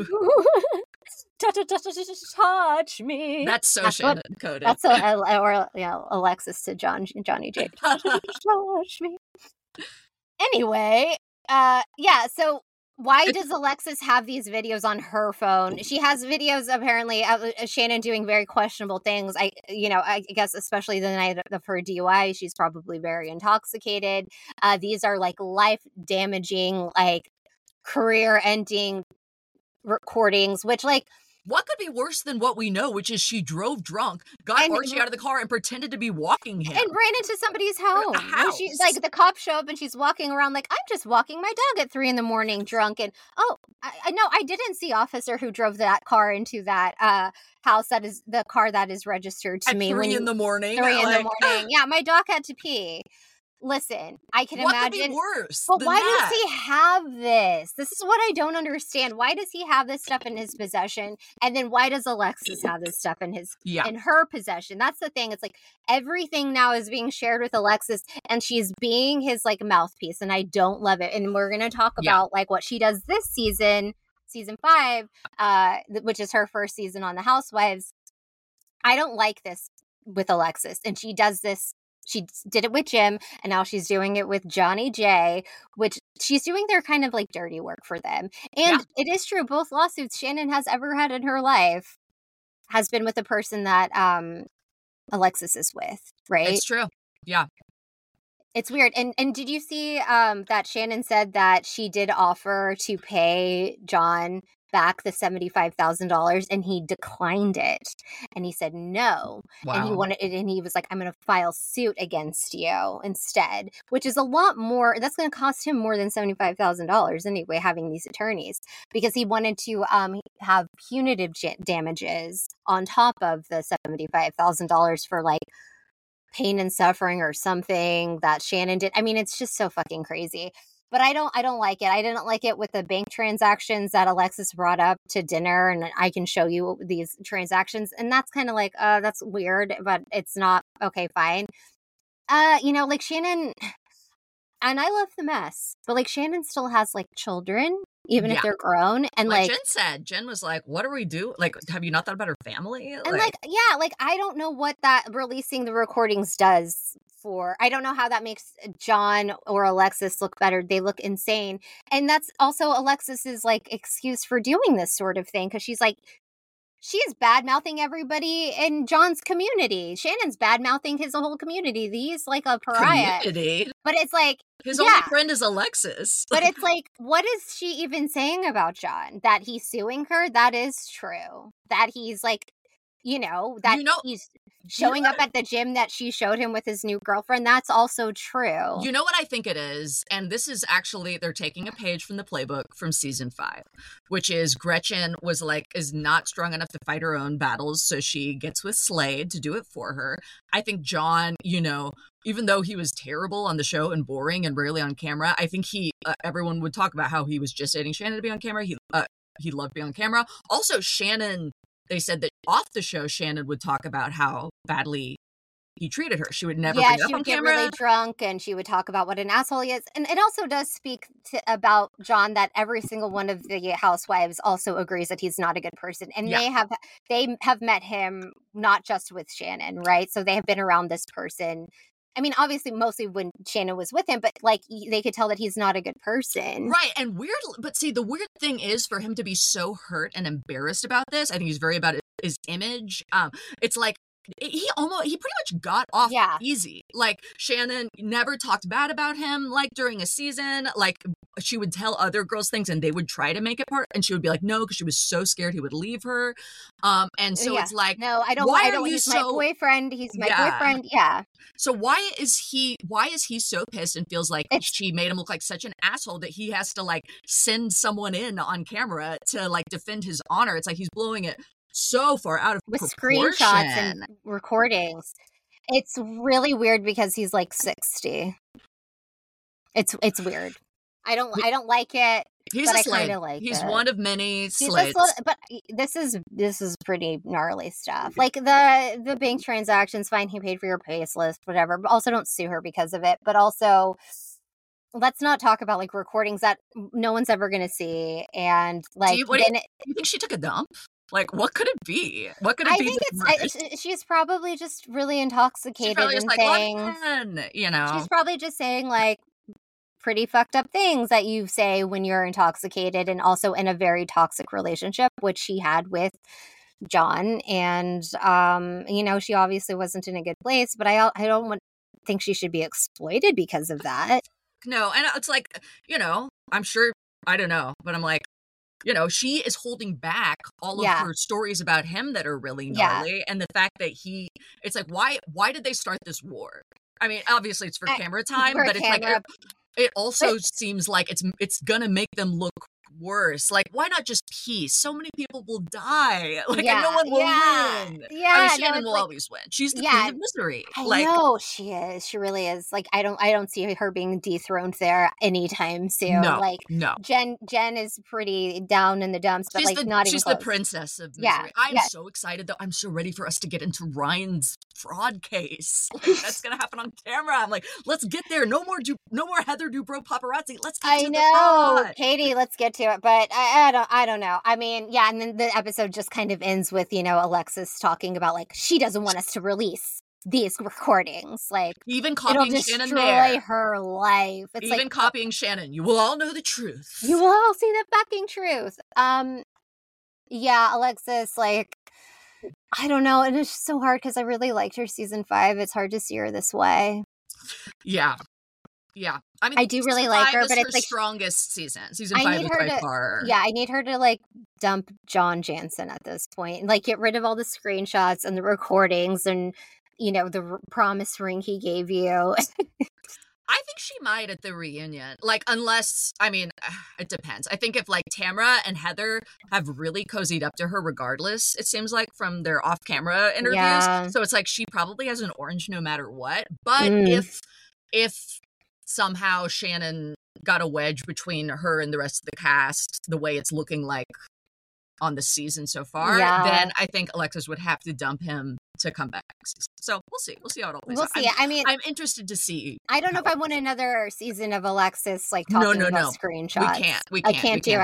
Speaker 2: Touch me.
Speaker 3: That's so Shannon coded.
Speaker 2: That's Alexis to Johnny J. Touch me. Anyway, so why does Alexis have these videos on her phone? She has videos apparently of Shannon doing very questionable things. I guess especially the night of her DUI, she's probably very intoxicated. These are like life damaging, like career ending recordings, which like
Speaker 3: What could be worse than what we know, which is she drove drunk, got
Speaker 2: And-
Speaker 3: Archie out of the car, and pretended to be walking him.
Speaker 2: And ran into somebody's home.
Speaker 3: A
Speaker 2: And she's
Speaker 3: house.
Speaker 2: like, the cops show up and she's walking around like, I'm just walking my dog at 3 a.m. drunk. And I know I didn't see officer who drove that car into that house, that is the car that is registered to
Speaker 3: At
Speaker 2: me.
Speaker 3: 3 in the morning.
Speaker 2: 3 in the
Speaker 3: like,
Speaker 2: morning. Yeah, my dog had to pee. Listen, I can
Speaker 3: what
Speaker 2: imagine.
Speaker 3: could be worse
Speaker 2: But
Speaker 3: than
Speaker 2: why
Speaker 3: that?
Speaker 2: does he have this? This is what I don't understand. Why does he have this stuff in his possession? And then why does Alexis have this stuff in her possession? That's the thing. It's like everything now is being shared with Alexis, and she's being his like mouthpiece, and I don't love it. And we're gonna talk about like what she does this season 5, which is her first season on the Housewives. I don't like this with Alexis, and she does this. She did it with Jim, and now she's doing it with Johnny J, which she's doing their kind of like dirty work for them. And it is true, both lawsuits Shannon has ever had in her life has been with the person that Alexis is with, right?
Speaker 3: It's true. Yeah.
Speaker 2: It's weird. And did you see that Shannon said that she did offer to pay John back the $75,000 and he declined it, and he said no.
Speaker 3: Wow.
Speaker 2: And he wanted it, and he was like, I'm going to file suit against you instead, which is a lot more. That's going to cost him more than $75,000 anyway, having these attorneys, because he wanted to have punitive damages on top of the $75,000 for like pain and suffering or something that Shannon did. I mean, it's just so fucking crazy. But I don't like it. I didn't like it with the bank transactions that Alexis brought up to dinner, and I can show you these transactions. And that's kind of like, that's weird, but it's not okay, fine. Like Shannon, and I love the mess, but like Shannon still has like children, even if they're grown. And
Speaker 3: like Jen said, Jen was like, what do we do? Like, have you not thought about her family?
Speaker 2: And I don't know what that releasing the recordings does for. I don't know how that makes John or Alexis look better. They look insane. And that's also Alexis's like excuse for doing this sort of thing, because she's like, she is bad-mouthing everybody in John's community. Shannon's bad-mouthing his whole community. He's like a pariah.
Speaker 3: Community?
Speaker 2: But it's like,
Speaker 3: his only friend is Alexis.
Speaker 2: But it's like, what is she even saying about John? That he's suing her? That is true. That he's like, he's showing up at the gym that she showed him with his new girlfriend. That's also true.
Speaker 3: You know what I think it is? And this is actually, they're taking a page from the playbook from season 5, which is Gretchen is not strong enough to fight her own battles. So she gets with Slade to do it for her. I think John, even though he was terrible on the show and boring and rarely on camera, I think everyone would talk about how he was just dating Shannon to be on camera. He loved being on camera. Also, Shannon, they said that off the show, Shannon would talk about how badly he treated her. She would never bring it up on camera.
Speaker 2: She would get really drunk, and she would talk about what an asshole he is. And it also does speak about John that every single one of the housewives also agrees that he's not a good person. And they have met him not just with Shannon, right? So they have been around this person. I mean, obviously, mostly when Shannon was with him, but like they could tell that he's not a good person.
Speaker 3: Right. And but see, the weird thing is for him to be so hurt and embarrassed about this. I think he's very about his image. It's like, he pretty much got off easy. Like, Shannon never talked bad about him, like, during a season. Like, she would tell other girls things and they would try to make it part, and she would be like, no, because she was so scared he would leave her. And so it's like,
Speaker 2: no, I don't. He's my boyfriend. He's my boyfriend. Yeah.
Speaker 3: So why is he so pissed and feels like she made him look like such an asshole that he has to like send someone in on camera to like defend his honor? It's like he's blowing it so far out of
Speaker 2: with
Speaker 3: proportion.
Speaker 2: Screenshots and recordings. It's really weird because he's like 60. It's weird. I don't like it.
Speaker 3: He's a Slade. He's one of many Slades.
Speaker 2: But this is pretty gnarly stuff. Like the bank transactions, fine, he paid for your pay slip, whatever. But also don't sue her because of it. But also, let's not talk about like recordings that no one's ever going to see. And like,
Speaker 3: do you think she took a dump? Like, what could it be? What could it be?
Speaker 2: I think she's probably just really intoxicated
Speaker 3: and
Speaker 2: like, saying, she's probably just saying like pretty fucked up things that you say when you're intoxicated, and also in a very toxic relationship, which she had with John. And, she obviously wasn't in a good place, but I don't think she should be exploited because of that.
Speaker 3: No, and it's like, I'm sure, I don't know, but I'm like, she is holding back all of
Speaker 2: Yeah.
Speaker 3: her stories about him that are really
Speaker 2: Yeah.
Speaker 3: gnarly. And the fact that it's like, why did they start this war? I mean, obviously it's for camera time,
Speaker 2: for
Speaker 3: but it's like,
Speaker 2: camera.
Speaker 3: it also seems like it's gonna make them look worse. Like, why not just peace? So many people will die. Like, and no one will win.
Speaker 2: Yeah,
Speaker 3: I mean,
Speaker 2: no,
Speaker 3: Shannon
Speaker 2: it's
Speaker 3: will
Speaker 2: like-
Speaker 3: always win. She's the
Speaker 2: yeah,
Speaker 3: queen of misery.
Speaker 2: I
Speaker 3: Like,
Speaker 2: know she is. She really is. Like, I don't see her being dethroned there anytime soon.
Speaker 3: no,
Speaker 2: Like,
Speaker 3: no.
Speaker 2: Jen is pretty down in the dumps, but like not even
Speaker 3: she's
Speaker 2: close.
Speaker 3: the princess of
Speaker 2: Yeah,
Speaker 3: misery. I'm
Speaker 2: yeah.
Speaker 3: so excited though. I'm so ready for us to get into Ryan's fraud case. Like, that's gonna happen on camera. I'm like, let's get there. No more Heather Dubrow paparazzi. Let's get to the fraud.
Speaker 2: Katie, let's get to it. But I don't know. I mean, yeah, and then the episode just kind of ends with, Alexis talking about like she doesn't want us to release these recordings. Like,
Speaker 3: even
Speaker 2: it'll
Speaker 3: copying
Speaker 2: destroy
Speaker 3: Shannon there.
Speaker 2: her life. It's
Speaker 3: Even
Speaker 2: like
Speaker 3: copying Shannon. You will all know the truth.
Speaker 2: you will all see the fucking truth. Yeah, Alexis, like, I don't know, and it's just so hard because I really liked her season 5. It's hard to see her this way.
Speaker 3: Yeah. I mean,
Speaker 2: I do really
Speaker 3: season
Speaker 2: like
Speaker 3: 5
Speaker 2: her,
Speaker 3: is
Speaker 2: but
Speaker 3: her
Speaker 2: it's like
Speaker 3: strongest season. Season
Speaker 2: I
Speaker 3: 5
Speaker 2: need
Speaker 3: is
Speaker 2: her
Speaker 3: by
Speaker 2: to-
Speaker 3: far.
Speaker 2: Yeah, I need her to like dump John Jansen at this point, and like get rid of all the screenshots and the recordings and the promise ring he gave you.
Speaker 3: I think she might at the reunion. Like, unless, I mean, it depends. I think if like Tamra and Heather have really cozied up to her regardless, it seems like from their off-camera interviews.
Speaker 2: Yeah.
Speaker 3: So it's like she probably has an orange no matter what. But if somehow Shannon got a wedge between her and the rest of the cast, the way it's looking like on the season so far, then I think Alexis would have to dump him to come back next season. So we'll see. We'll see how it all plays out.
Speaker 2: We'll see. I mean,
Speaker 3: I'm interested to see.
Speaker 2: I don't know if I want another season of Alexis like talking about screenshots.
Speaker 3: We can't.
Speaker 2: I can't do it.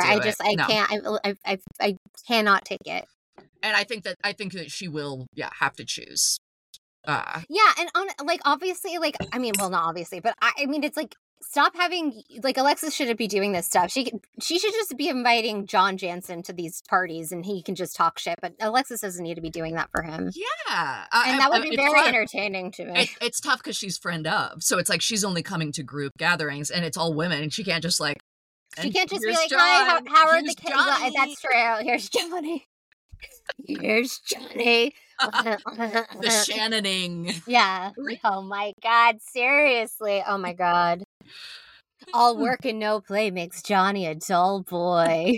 Speaker 2: I cannot take it.
Speaker 3: And I think that she will, have to choose.
Speaker 2: Yeah, and obviously, not obviously, but I mean, it's like, stop having, like, Alexis shouldn't be doing this stuff. She should just be inviting John Jansen to these parties and he can just talk shit, but Alexis doesn't need to be doing that for him.
Speaker 3: Yeah.
Speaker 2: And that would be very entertaining to me.
Speaker 3: It's tough because she's friend of, so it's like she's only coming to group gatherings and it's all women and she can't just like...
Speaker 2: She can't just be like,
Speaker 3: John,
Speaker 2: hi, how are the kids?
Speaker 3: Johnny.
Speaker 2: That's true. Here's Johnny. Here's Johnny.
Speaker 3: The Shannoning.
Speaker 2: Yeah. Oh my God. Seriously. Oh my God. All work and no play makes Johnny a dull boy.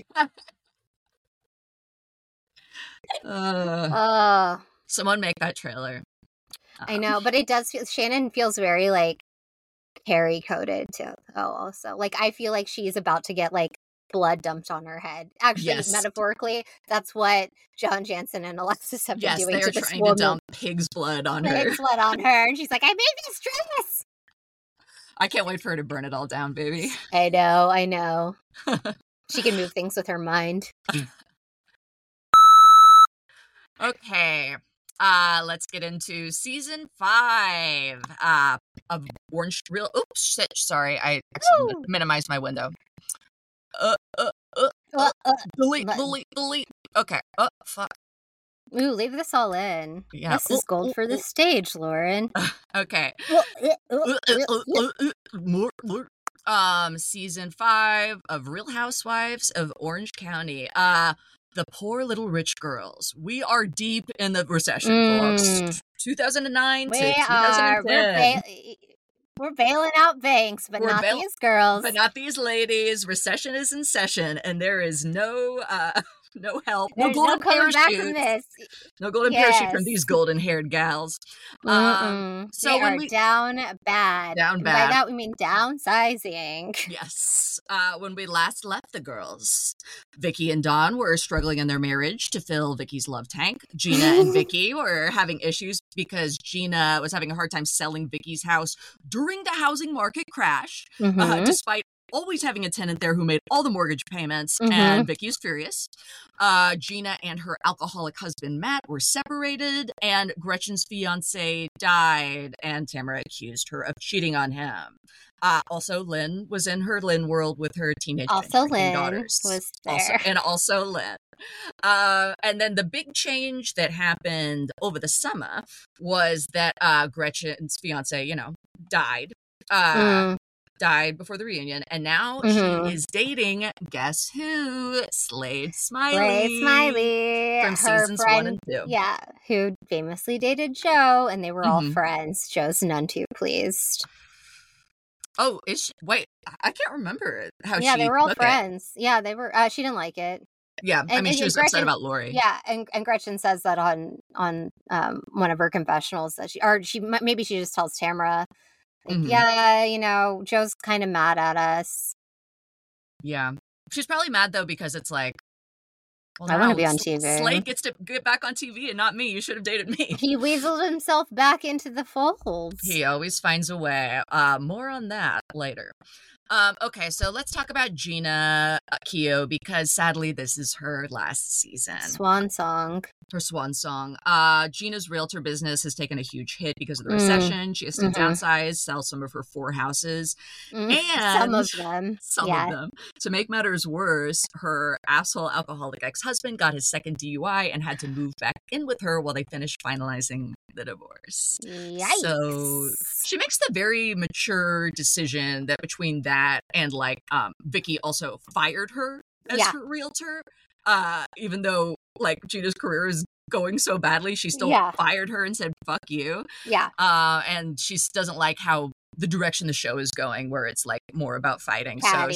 Speaker 3: Someone make that trailer.
Speaker 2: I know, but it does feel, Shannon feels very like Carrie coded too. Oh, also, like, I feel like she's about to get like blood dumped on her head. Actually, metaphorically, that's what John Jansen and Alexis have been doing to this
Speaker 3: trying
Speaker 2: woman.
Speaker 3: To dump pig's blood on her.
Speaker 2: Pig's blood on her, and she's like, I made this dress.
Speaker 3: I can't wait for her to burn it all down, baby.
Speaker 2: I know. She can move things with her mind.
Speaker 3: Okay. Let's get into season 5 of Orange Real. Oops, shit, sorry. I accidentally minimized my window. Delete. Okay. Fuck.
Speaker 2: Ooh, leave this all in.
Speaker 3: Yeah.
Speaker 2: This is gold for the stage, Lauren.
Speaker 3: Okay. Season 5 of Real Housewives of Orange County. The Poor Little Rich Girls. We are deep in the recession, folks. 2009 to 2010.
Speaker 2: We're bailing out banks, but not these girls.
Speaker 3: But not these ladies. Recession is in session, and there is no help. No golden parachute. No golden parachute from these golden-haired gals.
Speaker 2: So they are down bad.
Speaker 3: Down bad.
Speaker 2: By that we mean downsizing.
Speaker 3: Yes. When we last left the girls, Vicky and Dawn were struggling in their marriage to fill Vicky's love tank. Gina and Vicky were having issues because Gina was having a hard time selling Vicky's house during the housing market crash, despite always having a tenant there who made all the mortgage payments, and Vicky's furious. Gina and her alcoholic husband, Matt, were separated, and Gretchen's fiance died, and Tamara accused her of cheating on him. Also, Lynn was in her Lynn world with her teenage daughters.
Speaker 2: Was there.
Speaker 3: Also Lynn. And then the big change that happened over the summer was that Gretchen's fiance, died. died before the reunion, and now
Speaker 2: Mhm.
Speaker 3: she is dating, guess who? Slade Smiley.
Speaker 2: Slade Smiley,
Speaker 3: From
Speaker 2: her
Speaker 3: seasons 1
Speaker 2: friend,
Speaker 3: and 2.
Speaker 2: yeah, who famously dated Joe, and they were all
Speaker 3: Mhm.
Speaker 2: friends. Joe's none too pleased.
Speaker 3: Oh, is she? Wait, I can't remember how
Speaker 2: Yeah,
Speaker 3: she
Speaker 2: they were all
Speaker 3: took it.
Speaker 2: friends. Yeah, they were. She didn't like it.
Speaker 3: Yeah, I mean, she was upset about Lori.
Speaker 2: Yeah, and Gretchen says that on one of her confessionals that maybe she just tells Tamara, like,
Speaker 3: Mhm.
Speaker 2: yeah, Joe's kind of mad at us.
Speaker 3: Yeah. She's probably mad, though, because it's like, well,
Speaker 2: I want to
Speaker 3: now
Speaker 2: be on TV.
Speaker 3: Slade gets to get back on TV and not me. You should have dated me.
Speaker 2: He weaseled himself back into the fold.
Speaker 3: He always finds a way. More on that later. Okay, so let's talk about Gina Keogh, because sadly this is her last season.
Speaker 2: Swan song.
Speaker 3: Her swan song. Gina's realtor business has taken a huge hit because of the recession. She has to downsize, sell some of her 4 houses. And
Speaker 2: some of them.
Speaker 3: Some of them. To make matters worse, her asshole alcoholic ex-husband got his second DUI and had to move back in with her while they finished finalizing the divorce.
Speaker 2: Yikes.
Speaker 3: So she makes the very mature decision that between that and Vicky also fired her as her realtor, even though Gina's career is going so badly, she still fired her and said fuck you. And she doesn't like how the direction the show is going, where it's more about fighting.
Speaker 2: Catty,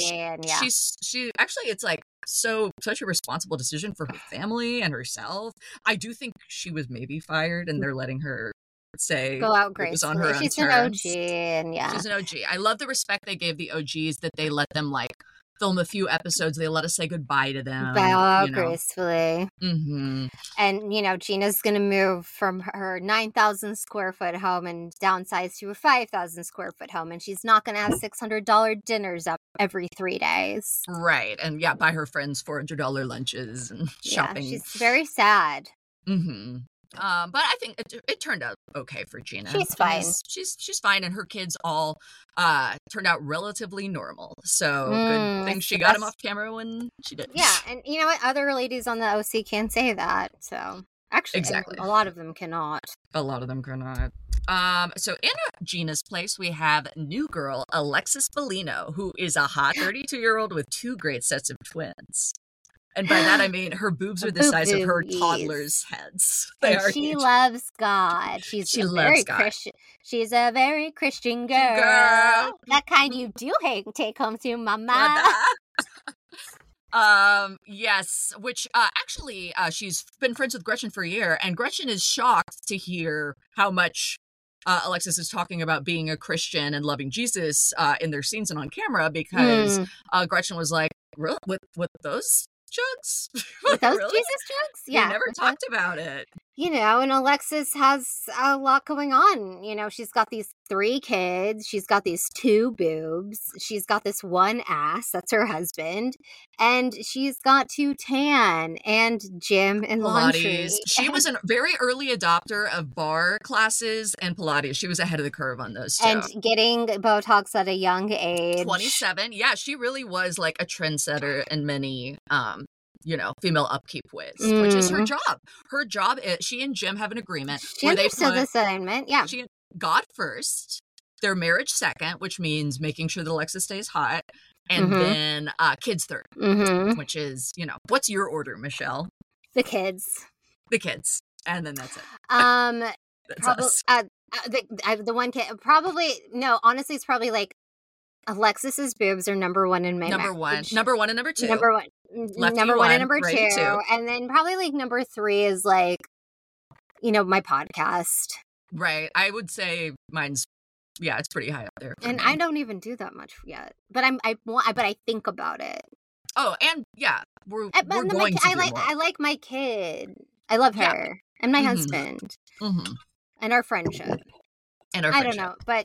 Speaker 3: she actually, it's such a responsible decision for her family and herself. I do think she was maybe fired and they're letting her go out gracefully. On her
Speaker 2: She's
Speaker 3: own terms.
Speaker 2: An OG, and
Speaker 3: she's an OG. I love the respect they gave the OGs, that they let them film a few episodes. They let us say goodbye to them.
Speaker 2: Bow out gracefully.
Speaker 3: Mm-hmm.
Speaker 2: And, Gina's going to move from her 9,000 square foot home and downsize to a 5,000 square foot home. And she's not going to have $600 dinners up every 3 days.
Speaker 3: Right. And buy her friends $400 lunches and shopping.
Speaker 2: Yeah, she's very sad.
Speaker 3: Mm-hmm. But I think it turned out okay for Gina.
Speaker 2: She's fine.
Speaker 3: She's fine, and her kids all turned out relatively normal. So good thing she got him off camera when she did.
Speaker 2: Yeah, and you know what? Other ladies on the OC can't say that. So actually,
Speaker 3: exactly,
Speaker 2: a lot of them cannot.
Speaker 3: A lot of them cannot. So in Gina's place, we have new girl Alexis Bellino, who is a hot 32-year-old with 2 great sets of twins. And by that, I mean her boobs are the size of her toddlers' heads.
Speaker 2: She loves God. She's a very Christian. She's a very Christian girl. That kind you do take home to mama.
Speaker 3: Yes, which actually she's been friends with Gretchen for a year, and Gretchen is shocked to hear how much Alexis is talking about being a Christian and loving Jesus in their scenes and on camera, because Gretchen was like, really? With those jugs?
Speaker 2: With those
Speaker 3: really?
Speaker 2: Jesus jugs? Yeah.
Speaker 3: We never talked about it.
Speaker 2: And Alexis has a lot going on. She's got these 3 kids. She's got these 2 boobs. She's got this 1 ass. That's her husband. And she's got 2 tan and gym and laundry.
Speaker 3: She was a very early adopter of bar classes and Pilates. She was ahead of the curve on those, too.
Speaker 2: And getting Botox at a young age.
Speaker 3: 27. Yeah, she really was a trendsetter in many female upkeep ways, which is her job. Her job is, she and Jim have an agreement
Speaker 2: where they put the assignment. Yeah.
Speaker 3: God first, their marriage second, which means making sure that Alexa stays hot, and then kids third, which is, what's your order, Michelle?
Speaker 2: The kids.
Speaker 3: And then that's it.
Speaker 2: That's probably the one kid. Probably no. Honestly, it's probably Alexis's boobs are number 1 in my
Speaker 3: number
Speaker 2: marriage.
Speaker 3: 1, number 1, and number 2.
Speaker 2: Number 1, number 1 and number 2, and then probably number 3 is my podcast.
Speaker 3: Right. I would say mine's it's pretty high up there.
Speaker 2: And
Speaker 3: me.
Speaker 2: I don't even do that much yet, but I think about it.
Speaker 3: Oh, and we're going to.
Speaker 2: I like my kid. I love her and my husband and our friendship. I don't know, but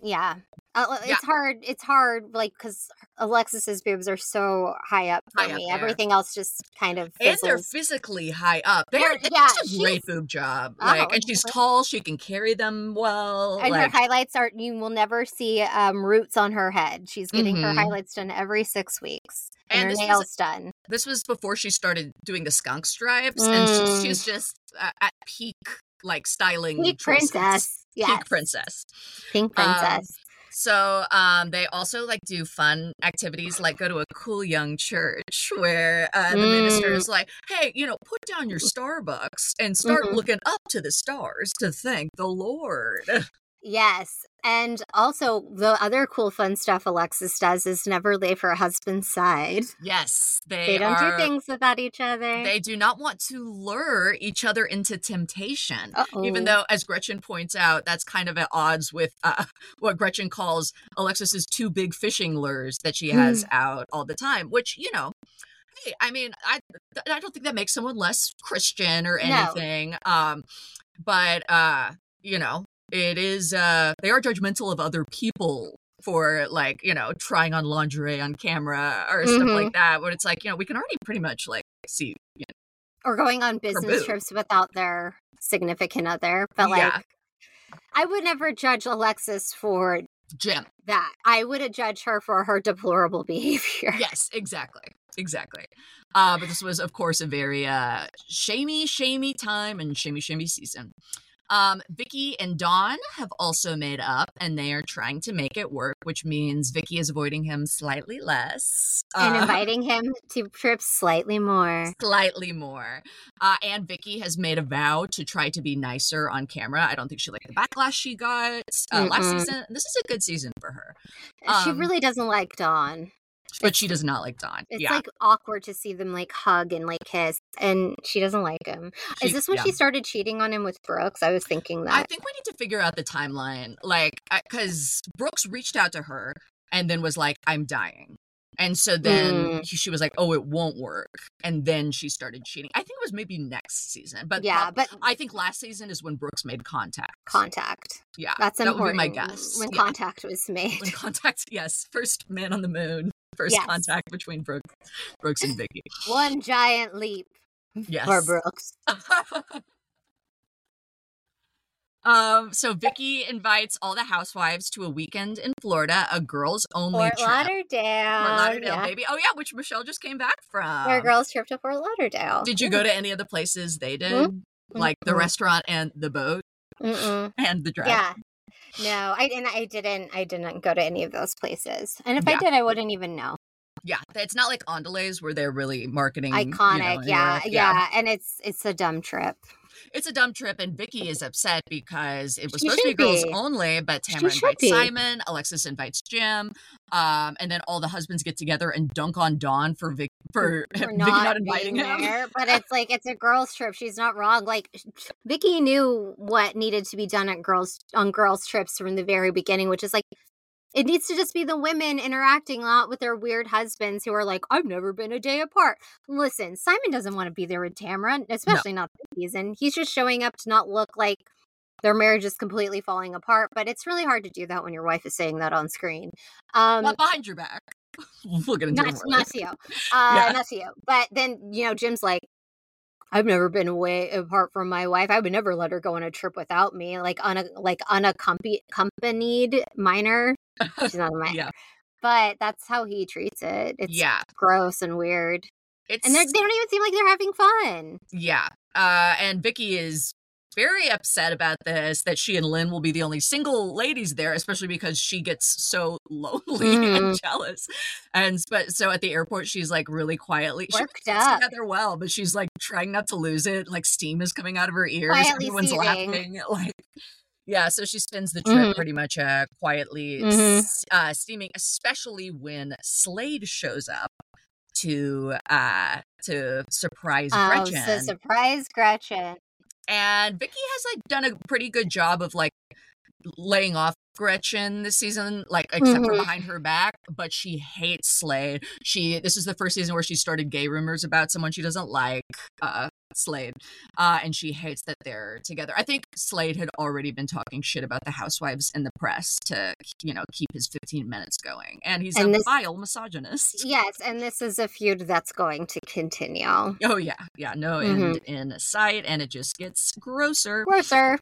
Speaker 2: it's hard, because Alexis's boobs are so high up for me. Everything else just kind of fizzles.
Speaker 3: And they're physically high up. It's a great boob job. And she's tall. She can carry them well.
Speaker 2: And her highlights are, you will never see roots on her head. She's getting her highlights done every 6 weeks. And her nails done.
Speaker 3: This was before she started doing the skunk stripes. And she's just at peak, styling.
Speaker 2: Peak princess.
Speaker 3: Yes. Pink princess.
Speaker 2: Pink princess.
Speaker 3: So they also like do fun activities, like go to a cool young church where the minister is like, hey, put down your Starbucks and start looking up to the stars to thank the Lord.
Speaker 2: Yes. And also, the other cool, fun stuff Alexis does is never leave her husband's side.
Speaker 3: Yes.
Speaker 2: They don't do things without each other.
Speaker 3: They do not want to lure each other into temptation.
Speaker 2: Uh-oh.
Speaker 3: Even though, as Gretchen points out, that's kind of at odds with what Gretchen calls Alexis's two big fishing lures that she has out all the time, which, hey, I mean, I don't think that makes someone less Christian or anything. No. But it is, they are judgmental of other people for trying on lingerie on camera or stuff like that, but it's like, we can already pretty much see,
Speaker 2: or going on business trips without their significant other. But I would never judge Alexis for
Speaker 3: Jim.
Speaker 2: That. I would judge her for her deplorable behavior.
Speaker 3: Yes, exactly. But this was, of course, a very shamey time and shamey season. Vicky and Dawn have also made up, and they are trying to make it work, which means Vicky is avoiding him slightly less.
Speaker 2: And inviting him to trips slightly more.
Speaker 3: And Vicky has made a vow to try to be nicer on camera. I don't think she liked the backlash she got last season. This is a good season for her.
Speaker 2: She really doesn't like Dawn.
Speaker 3: But she does not like Dawn.
Speaker 2: It's awkward to see them hug and kiss, and she doesn't like him. Is this when she started cheating on him with Brooks? I was thinking that.
Speaker 3: I think we need to figure out the timeline, because Brooks reached out to her and then was like, "I'm dying," and so then she was like, "Oh, it won't work," and then she started cheating. I think it was maybe next season, but but I think last season is when Brooks made contact. Yeah,
Speaker 2: that's important.
Speaker 3: That would be my guess.
Speaker 2: When contact was made.
Speaker 3: Yes, first man on the moon. First contact between Brooks and Vicky.
Speaker 2: One giant leap for Brooks.
Speaker 3: So Vicky invites all the housewives to a weekend in Florida, a girls-only trip.
Speaker 2: Fort Lauderdale,
Speaker 3: baby. Oh, yeah, which Michelle just came back from.
Speaker 2: Their girls' trip to Fort Lauderdale.
Speaker 3: Did you go to any of the places they did? Like the restaurant and the boat? And the drive?
Speaker 2: Yeah. No, I didn't go to any of those places. And if I did, I wouldn't even know.
Speaker 3: Yeah, it's not like Andales where they're really marketing.
Speaker 2: Iconic, yeah. And it's a dumb trip.
Speaker 3: It's a dumb trip, and Vicky is upset because it was supposed to be girls only, but Tamara invites Simon, Alexis invites Jim, and then all the husbands get together and dunk on Dawn for Vicky not inviting him.
Speaker 2: There, but it's a girls' trip. She's not wrong. Vicky knew what needed to be done on girls' trips from the very beginning, which is it needs to just be the women interacting a lot with their weird husbands who are like, I've never been a day apart. Listen, Simon doesn't want to be there with Tamara, especially not this season. He's just showing up to not look like their marriage is completely falling apart. But it's really hard to do that when your wife is saying that on screen.
Speaker 3: Not behind your back. We'll get into it more.
Speaker 2: Not to you. Not to you. But then, Jim's like, I've never been away apart from my wife. I would never let her go on a trip without me. Unaccompanied minor. She's not a minor.
Speaker 3: Yeah.
Speaker 2: But that's how he treats it. It's gross and weird. And they don't even seem like they're having fun.
Speaker 3: Yeah. And Vicky is very upset about this, that she and Lynn will be the only single ladies there, especially because she gets so lonely and jealous. So at the airport, she's really quietly
Speaker 2: worked up
Speaker 3: together well, but she's trying not to lose it. Steam is coming out of her ears.
Speaker 2: Quietly
Speaker 3: Everyone's
Speaker 2: seething.
Speaker 3: laughing. Yeah, so she spends the trip pretty much quietly steaming, especially when Slade shows up to surprise Gretchen.
Speaker 2: So surprise Gretchen.
Speaker 3: And Vicky has done a pretty good job of laying off Gretchen this season, except for behind her back, but she hates Slade. This is the first season where she started gay rumors about someone she doesn't like, Slade, and she hates that they're together. I think Slade had already been talking shit about the housewives in the press to, keep his 15 minutes going, and he's a vile misogynist.
Speaker 2: Yes, and this is a feud that's going to continue.
Speaker 3: Oh yeah, no end in sight, and it just gets grosser.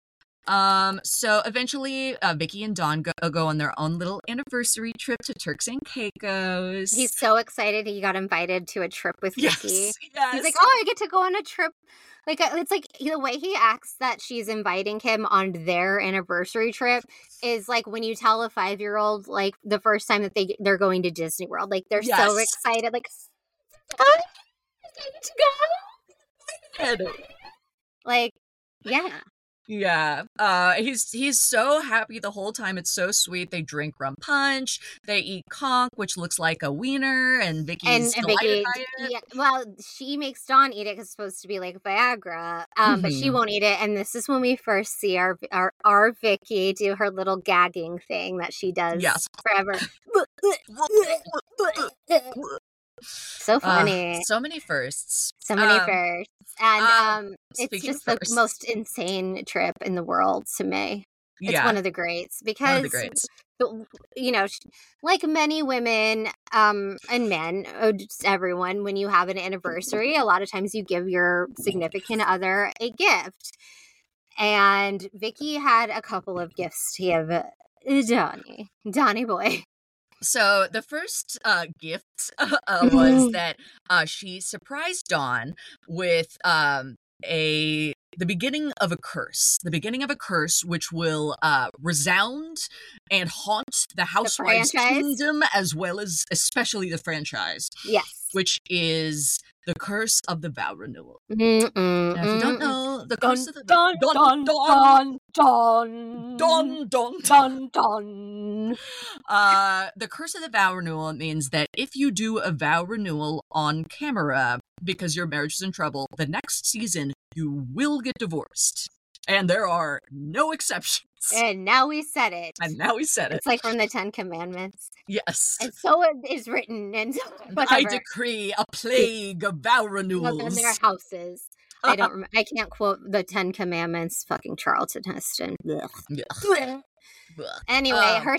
Speaker 3: So eventually, Vicky and Dawn go on their own little anniversary trip to Turks and Caicos.
Speaker 2: He's so excited he got invited to a trip with Vicky.
Speaker 3: Yes.
Speaker 2: He's like, oh, I get to go on a trip. Like, it's like the way he acts that she's inviting him on their anniversary trip is like when you tell a 5-year-old, like, the first time that they're going to Disney World. Like, they're so excited. Like, oh, I get to go. Like, yeah.
Speaker 3: Yeah. He's so happy the whole time. It's so sweet. They drink rum punch. They eat conch, which looks like a wiener, and Vicky's delighted by it.
Speaker 2: Yeah, well, she makes Dawn eat it because it's supposed to be like Viagra, but she won't eat it. And this is when we first see our Vicky do her little gagging thing that she does forever. So funny.
Speaker 3: So many firsts.
Speaker 2: So many firsts. And it's just the most insane trip in the world to me. It's one of the greats because, you know, like many women and men, just everyone, when you have an anniversary, a lot of times you give your significant other a gift. And Vicky had a couple of gifts to give Donnie boy.
Speaker 3: So the first gift was that she surprised Dawn with the beginning of a curse. The beginning of a curse which will resound and haunt the Housewives kingdom as well as especially the franchise.
Speaker 2: Yes.
Speaker 3: Which is the curse of the vow renewal. Now, if you don't know, the curse of the
Speaker 2: Don.
Speaker 3: The curse of the vow renewal means that if you do a vow renewal on camera because your marriage is in trouble, the next season you will get divorced. And there are no exceptions.
Speaker 2: And now we said it.
Speaker 3: It's
Speaker 2: like from the 10 Commandments.
Speaker 3: Yes.
Speaker 2: And so it is written. And whatever.
Speaker 3: I decree a plague of vow renewals.
Speaker 2: In their houses. I can't quote the 10 Commandments. Fucking Charlton Heston. Anyway, her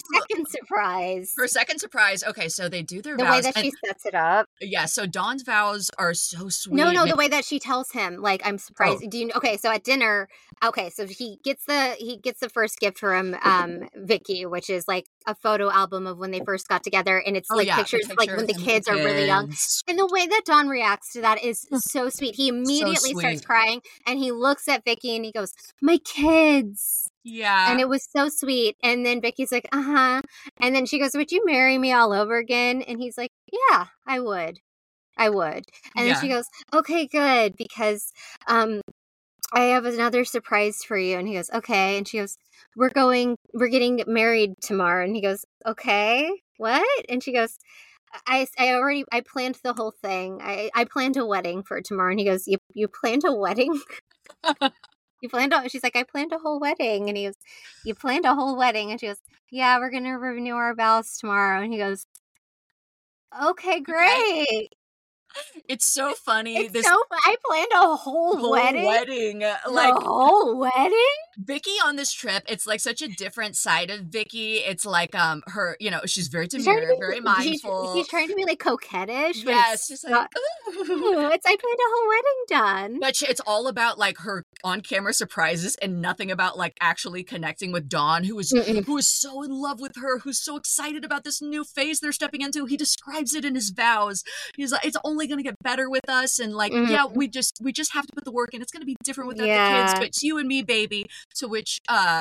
Speaker 2: second surprise. Okay, so they do their vows. The way that she sets it up.
Speaker 3: Yeah, so Dawn's vows are so sweet.
Speaker 2: No, the way that she tells him, like, I'm surprised. Okay, so at dinner, so he gets the first gift from Vicky, which is like a photo album of when they first got together, and it's pictures like when the kids are really young. And the way that Dawn reacts to that is so sweet. He immediately starts crying, and he looks at Vicky and he goes, "My kids."
Speaker 3: Yeah.
Speaker 2: And it was so sweet. And then Vicky's like, uh-huh. And then she goes, "Would you marry me all over again?" And he's like, "Yeah, I would. And then she goes, "Okay, good, because I have another surprise for you." And he goes, "Okay." And she goes, We're getting married tomorrow." And he goes, "Okay, what?" And she goes, I planned the whole thing. I planned a wedding for tomorrow." And he goes, You planned a wedding?" She's like, "I planned a whole wedding." And he goes, "You planned a whole wedding?" And she goes, "Yeah, we're going to renew our vows tomorrow." And he goes, "Okay, great."
Speaker 3: It's so funny.
Speaker 2: I planned a whole wedding.
Speaker 3: Like,
Speaker 2: the whole wedding?
Speaker 3: Vicky on this trip, it's like such a different side of Vicky. It's like her, she's very demure, very mindful.
Speaker 2: She's trying to be like coquettish.
Speaker 3: Yes, she's like,
Speaker 2: I planned a whole wedding, Dawn.
Speaker 3: But it's all about like her on-camera surprises and nothing about like actually connecting with Dawn, who is so in love with her, who's so excited about this new phase they're stepping into. He describes it in his vows. He's like, "It's only going to get better with us," and like, "Yeah, we just have to put the work in. It's going to be different without the kids, but it's you and me, baby." To which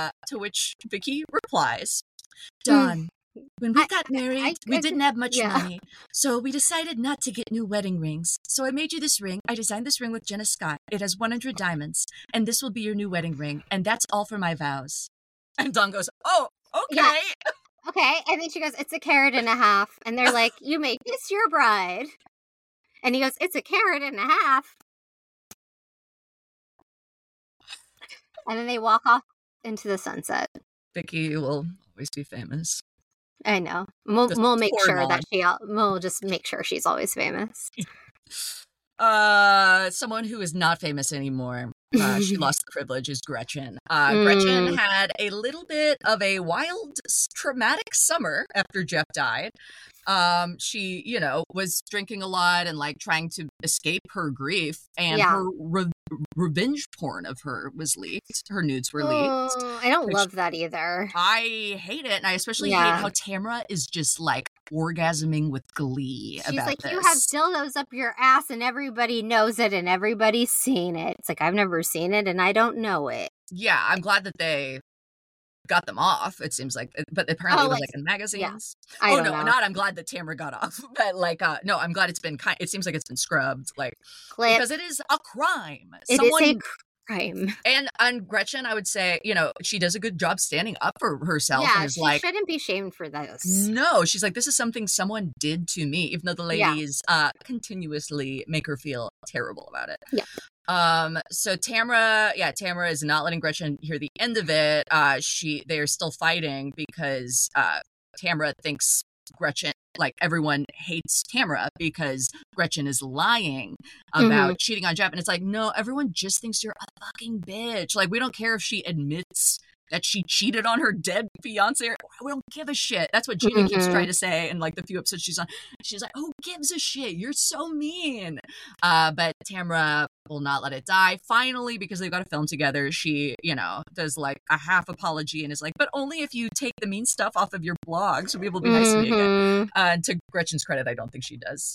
Speaker 3: Vicky replies, "Dawn, when we got married, we didn't have much money, so we decided not to get new wedding rings. So I made you this ring. I designed this ring with Jenna Scott. It has 100 diamonds, and this will be your new wedding ring, and that's all for my vows." And Dawn goes, "Oh, okay."
Speaker 2: Yeah. Okay, and then she goes, "It's 1.5 carats." And they're like, "You make this your bride." And he goes, "It's 1.5 carats." And then they walk off into the sunset.
Speaker 3: Vicky will always be famous.
Speaker 2: I know. We'll make sure that we'll just make sure she's always famous.
Speaker 3: Someone who is not famous anymore She lost the privilege is Gretchen. Gretchen had a little bit of a wild, traumatic summer after Jeff died. She, was drinking a lot and like trying to escape her grief, and her revenge porn of her was leaked. Her nudes were leaked.
Speaker 2: I don't love that either.
Speaker 3: I hate it, and I especially hate how Tamra is just like orgasming with glee
Speaker 2: She's
Speaker 3: about
Speaker 2: like,
Speaker 3: this.
Speaker 2: you have dildos up your ass and everybody knows it and everybody's seen it. It's like, I've never seen it and I don't know it.
Speaker 3: Yeah, I'm glad that they got them off, it seems like, but apparently it was like in magazines.
Speaker 2: Yeah. I don't know.
Speaker 3: Not I'm glad that Tamra got off, but like no, I'm glad it seems like it's been scrubbed, like because it is a crime.
Speaker 2: It is a crime.
Speaker 3: And Gretchen, I would say, she does a good job standing up for herself.
Speaker 2: Yeah,
Speaker 3: and is
Speaker 2: she
Speaker 3: like,
Speaker 2: shouldn't be shamed for this.
Speaker 3: No, she's like, this is something someone did to me, even though the ladies continuously make her feel terrible about it.
Speaker 2: Yeah.
Speaker 3: So Tamra is not letting Gretchen hear the end of it. They are still fighting because Tamra thinks Gretchen, like everyone hates Tamra because Gretchen is lying about cheating on Jeff. And it's like, no, everyone just thinks you're a fucking bitch. Like, we don't care if she admits that she cheated on her dead fiance. We don't give a shit. That's what Gina keeps trying to say in like the few episodes she's on. She's like, who gives a shit? You're so mean. But Tamra will not let it die. Finally, because they've got to film together, she, does like a half apology and is like, but only if you take the mean stuff off of your blog so people will be nice to me again. To Gretchen's credit, I don't think she does.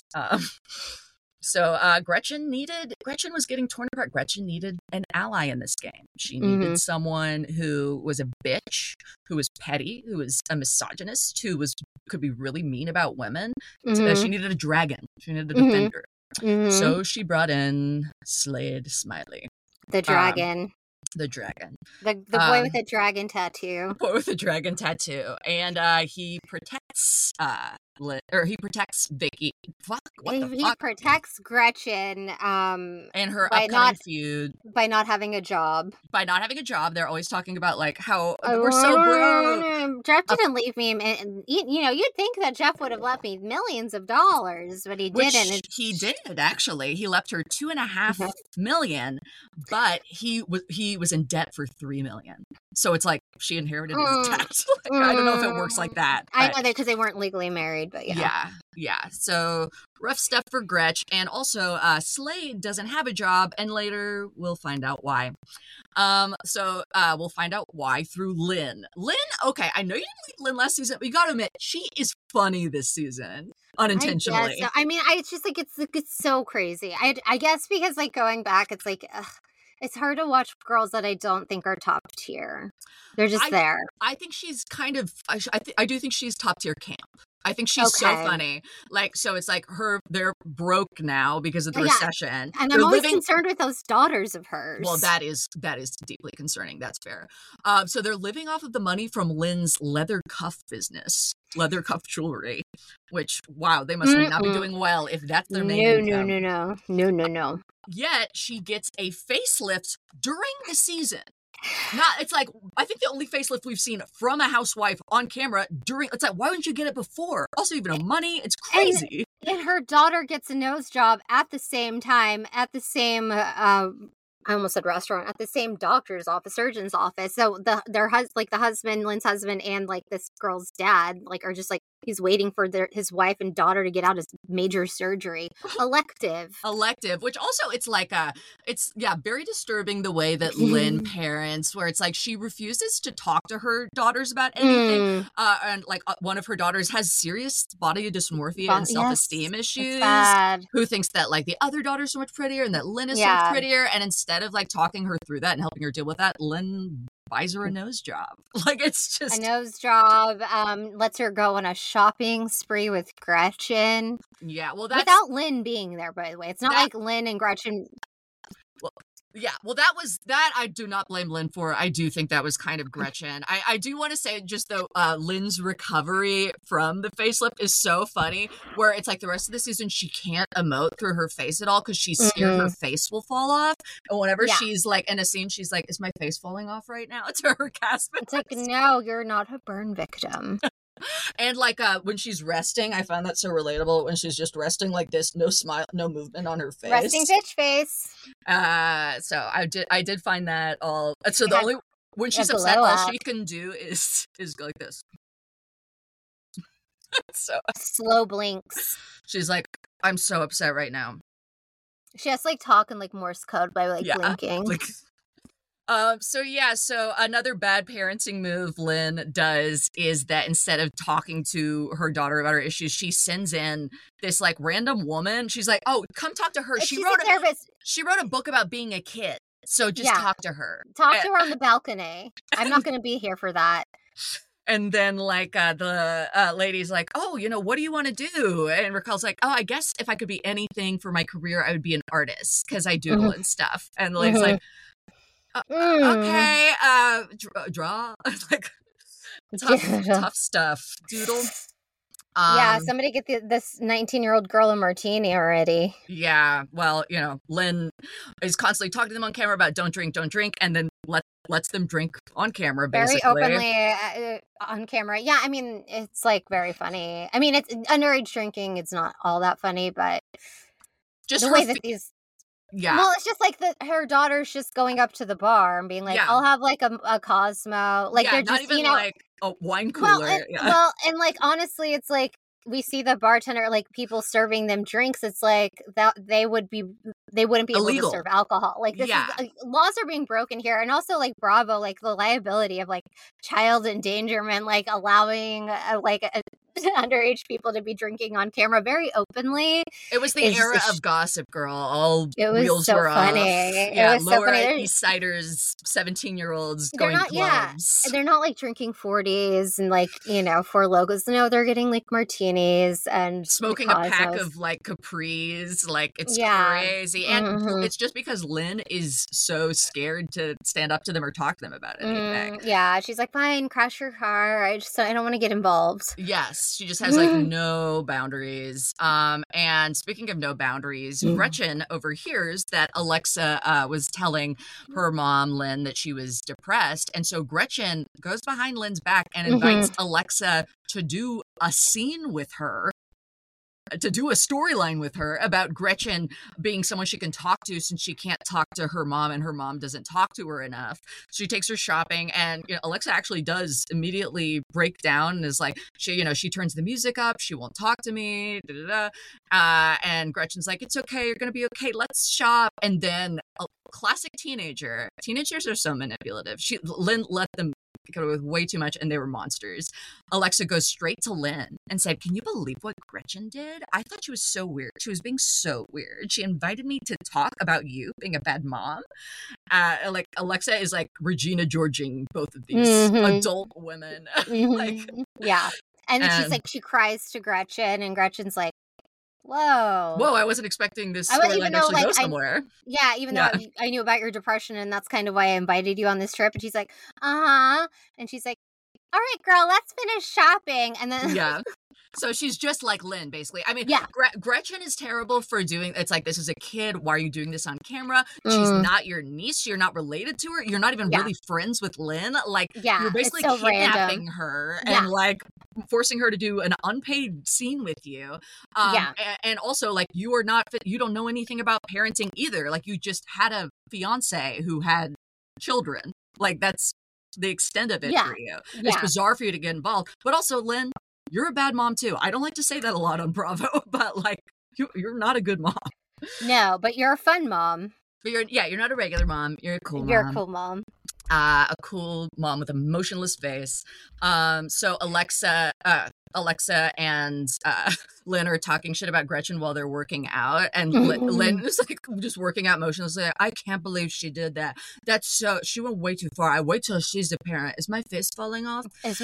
Speaker 3: So Gretchen was getting torn apart. Gretchen needed an ally in this game. She needed someone who was a bitch, who was petty, who was a misogynist, could be really mean about women. She needed a dragon. She needed a defender. So she brought in Slade Smiley.
Speaker 2: The dragon.
Speaker 3: The dragon.
Speaker 2: The boy with a dragon tattoo.
Speaker 3: Boy with a dragon tattoo. And he protects Vicky. Fuck,
Speaker 2: He protects Gretchen
Speaker 3: and her upcoming feud.
Speaker 2: By not having a job.
Speaker 3: They're always talking about like how we're so broke.
Speaker 2: Jeff didn't leave me, and you'd think that Jeff would have left me millions of dollars, but he didn't.
Speaker 3: He did, actually. He left her $2.5 million, but he was in debt for $3 million. So it's like she inherited his debt. I don't know if it works like that.
Speaker 2: I know that because they weren't legally married, but yeah.
Speaker 3: Yeah. So rough stuff for Gretch. And also Slade doesn't have a job, and later we'll find out why. We'll find out why through Lynn. Okay, I know you didn't like Lynn last season, but you gotta admit, she is funny this season. Unintentionally.
Speaker 2: So. I mean, it's just like, it's so crazy. I guess because like going back, it's like, it's hard to watch girls that I don't think are top tier. They're just there. I
Speaker 3: think she's kind of, I do think she's top tier camp. I think she's so funny. Like, so it's like they're broke now because of the recession.
Speaker 2: And I'm always concerned with those daughters of hers.
Speaker 3: Well, that is deeply concerning. That's fair. So they're living off of the money from Lynn's leather cuff business, leather cuff jewelry, which, wow, they must not be doing well if that's their main income. No. Yet she gets a facelift during the season. It's like, I think the only facelift we've seen from a housewife on camera it's like, why wouldn't you get it before? Also, even no money. It's crazy.
Speaker 2: And her daughter gets a nose job at the same time, at the same, I almost said restaurant, at the same doctor's office, surgeon's office. So the husband, Lynn's husband, and like this girl's dad, like are just like, he's waiting for his wife and daughter to get out of major surgery. Elective,
Speaker 3: which also it's like very disturbing the way that Lynn parents, where it's like she refuses to talk to her daughters about anything. And like one of her daughters has serious body dysmorphia and self-esteem issues. Who thinks that like the other daughter's so much prettier and that Lynn is so much prettier. And instead of like talking her through that and helping her deal with that, Lynn buys her a nose job. Like, it's just
Speaker 2: a nose job. Lets her go on a shopping spree with Gretchen.
Speaker 3: Yeah, well,
Speaker 2: without Lynn being there, by the way. It's not like Lynn and Gretchen.
Speaker 3: Well, that I do not blame Lynn for. I do think that was kind of Gretchen. I do want to say just though, Lynn's recovery from the facelift is so funny, where it's like the rest of the season she can't emote through her face at all because she's scared her face will fall off. And whenever she's like in a scene, she's like, "Is my face falling off right now?" To her cast members.
Speaker 2: It's like, no, you're not a burn victim.
Speaker 3: And like when she's resting, I found that so relatable. When she's just resting like this, no smile, no movement on her face.
Speaker 2: Resting bitch face.
Speaker 3: So I did find that all. So
Speaker 2: It
Speaker 3: the
Speaker 2: had
Speaker 3: only when she's
Speaker 2: a
Speaker 3: upset, all
Speaker 2: blowout.
Speaker 3: she can do is go like this. So
Speaker 2: Slow blinks.
Speaker 3: she's like, I'm so upset right now.
Speaker 2: She has to like talk in like Morse code by like blinking.
Speaker 3: Like, so another bad parenting move Lynn does is that instead of talking to her daughter about her issues, she sends in this like random woman. She's like, "Oh, come talk to her." She wrote a book about being a kid. So just talk to her.
Speaker 2: Talk to her on the balcony. I'm not going to be here for that.
Speaker 3: And then like the lady's like, "Oh, what do you want to do?" And Raquel's like, "Oh, I guess if I could be anything for my career, I would be an artist because I doodle and stuff." And the lady's like, "Okay, draw." Like tough stuff. Doodle.
Speaker 2: Somebody get this 19-year-old girl a martini already.
Speaker 3: Yeah, well, Lynn is constantly talking to them on camera about don't drink, and then lets them drink on camera, basically.
Speaker 2: Very openly on camera. Yeah, I mean, it's like very funny. I mean, it's underage drinking. It's not all that funny, but
Speaker 3: just
Speaker 2: the way that these...
Speaker 3: Yeah.
Speaker 2: Well, it's just like her daughter's just going up to the bar and being like, I'll have like a Cosmo. Like they're just,
Speaker 3: not even like a wine cooler.
Speaker 2: Well, and like honestly, it's like we see the bartender, like people serving them drinks. It's like that they wouldn't be able to serve alcohol. Like this is laws are being broken here, and also like Bravo, like the liability of like child endangerment, like allowing underage people to be drinking on camera very openly.
Speaker 3: It was the era of Gossip Girl. All
Speaker 2: it was
Speaker 3: wheels
Speaker 2: so
Speaker 3: were
Speaker 2: funny.
Speaker 3: Off.
Speaker 2: Yeah, it was
Speaker 3: Lower
Speaker 2: so funny.
Speaker 3: East Siders, 17-year-olds going clubs.
Speaker 2: Yeah, they're not like drinking 40s and like 4 logos. No, they're getting like martinis and
Speaker 3: smoking a pack of like Capris. Like it's crazy, and it's just because Lynn is so scared to stand up to them or talk to them about anything.
Speaker 2: Yeah, she's like, fine, crash your car. I don't want to get involved.
Speaker 3: Yes. She just has like no boundaries. And speaking of no boundaries, Gretchen overhears that Alexa was telling her mom, Lynn, that she was depressed. And so Gretchen goes behind Lynn's back and invites Alexa to do a scene with her. To do a storyline with her about Gretchen being someone she can talk to since she can't talk to her mom and her mom doesn't talk to her enough. She takes her shopping and Alexa actually does immediately break down and is like, she turns the music up. She won't talk to me. And Gretchen's like, it's okay. You're going to be okay. Let's shop. And then a classic teenager. Teenagers are so manipulative. Lynn let them go with way too much and they were monsters. Alexa goes straight to Lynn and said, can you believe what Gretchen did? I thought she was so weird. She was being so weird. She invited me to talk about you being a bad mom. Like Alexa is like Regina Georging both of these adult women.
Speaker 2: Yeah. And then she's like, she cries to Gretchen and Gretchen's like, whoa,
Speaker 3: I wasn't expecting this storyline to actually go somewhere.
Speaker 2: Even though I knew about your depression and that's kind of why I invited you on this trip. And she's like, and she's like, all right, girl, let's finish shopping. And then
Speaker 3: so she's just like Lynn, basically. I mean, Gretchen is terrible for doing. It's like, this is a kid. Why are you doing this on camera? She's not your niece. You're not related to her. You're not even really friends with Lynn. Like, you're basically kidnapping her and like forcing her to do an unpaid scene with you. And also, like, you don't know anything about parenting either. Like, you just had a fiance who had children. Like, that's the extent of it for you. It's bizarre for you to get involved. But also, Lynn, you're a bad mom too. I don't like to say that a lot on Bravo, but like you're not a good mom.
Speaker 2: No, but you're a fun mom.
Speaker 3: But you're not a regular mom. You're a cool mom.
Speaker 2: You're a cool mom.
Speaker 3: A cool mom with a motionless face. So Alexa and Lynn are talking shit about Gretchen while they're working out, and Lynn is like just working out motionlessly. I can't believe she did that. She went way too far. I wait till she's the parent. Is my face falling off?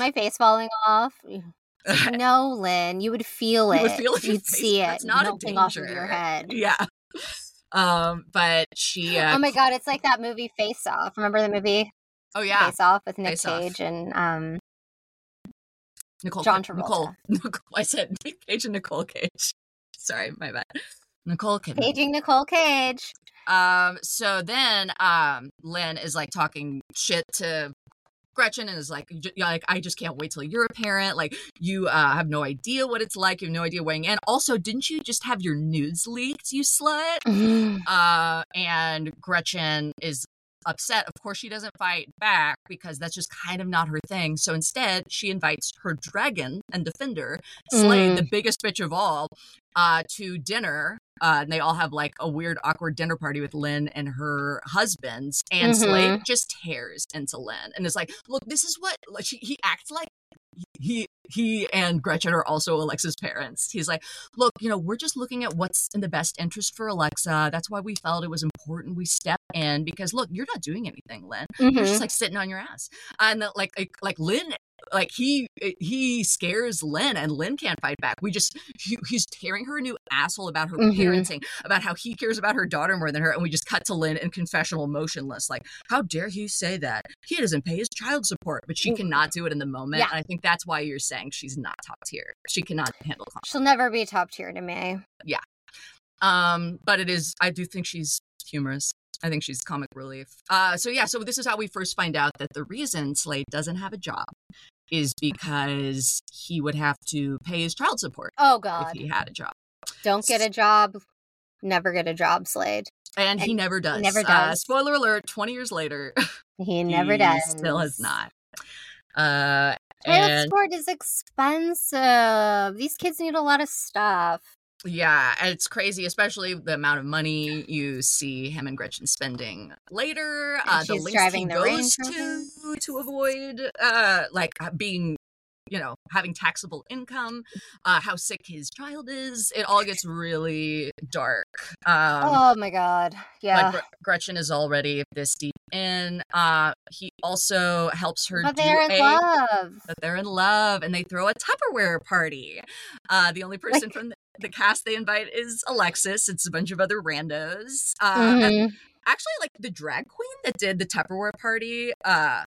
Speaker 2: No, Lynn, you would feel it.
Speaker 3: You would feel it.
Speaker 2: You'd see it.
Speaker 3: It's not
Speaker 2: melting
Speaker 3: a
Speaker 2: off of your head.
Speaker 3: Yeah. But she.
Speaker 2: Oh my God! It's like that movie Face Off. Remember the movie?
Speaker 3: Oh yeah,
Speaker 2: Face Off with Nick Cage and John Travolta.
Speaker 3: Nicole. I said Nick Cage and Nicole Cage. Sorry, my bad. Nicole Kidman.
Speaker 2: Paging Nicole Cage.
Speaker 3: So then Lynn is like talking shit to Gretchen is like, I just can't wait till you're a parent. Like, you have no idea what it's like. You have no idea weighing in. Also, didn't you just have your nudes leaked, you slut? And Gretchen is upset. Of course, she doesn't fight back because that's just kind of not her thing. So instead, she invites her dragon and defender, Slade, the biggest bitch of all, to dinner. And they all have like a weird, awkward dinner party with Lynn and her husbands. And Slade just tears into Lynn and is like, look, this is what he acts like. He and Gretchen are also Alexa's parents. He's like, look, we're just looking at what's in the best interest for Alexa. That's why we felt it was important we step in because look, you're not doing anything, Lynn. You're just like sitting on your ass. And like Lynn, like he scares Lynn and Lynn can't fight back. He's tearing her a new asshole about her parenting, about how he cares about her daughter more than her. And we just cut to Lynn in confessional motionless. Like, how dare he say that? He doesn't pay his child support, but she cannot do it in the moment. Yeah. And I think that's why you're saying she's not top tier. She cannot handle conflict.
Speaker 2: She'll never be top tier to me.
Speaker 3: Yeah. But I do think she's humorous. I think she's comic relief. So this is how we first find out that the reason Slade doesn't have a job is because he would have to pay his child support.
Speaker 2: Oh, God.
Speaker 3: If he had a job.
Speaker 2: Don't get a job. Never get a job, Slade.
Speaker 3: And he never does.
Speaker 2: He never does.
Speaker 3: Spoiler alert, 20 years later.
Speaker 2: He never does.
Speaker 3: Still has not.
Speaker 2: Child support is expensive. These kids need a lot of stuff.
Speaker 3: Yeah, it's crazy, especially the amount of money you see him and Gretchen spending later. The links driving he goes to avoid being, having taxable income, how sick his child is. It all gets really dark.
Speaker 2: Oh my God. Yeah.
Speaker 3: Like Gretchen is already this deep in. He also helps her
Speaker 2: But they're in love.
Speaker 3: But they're in love and they throw a Tupperware party. The only person from the cast they invite is Alexis. It's a bunch of other randos. And actually, like the drag queen that did the Tupperware party, I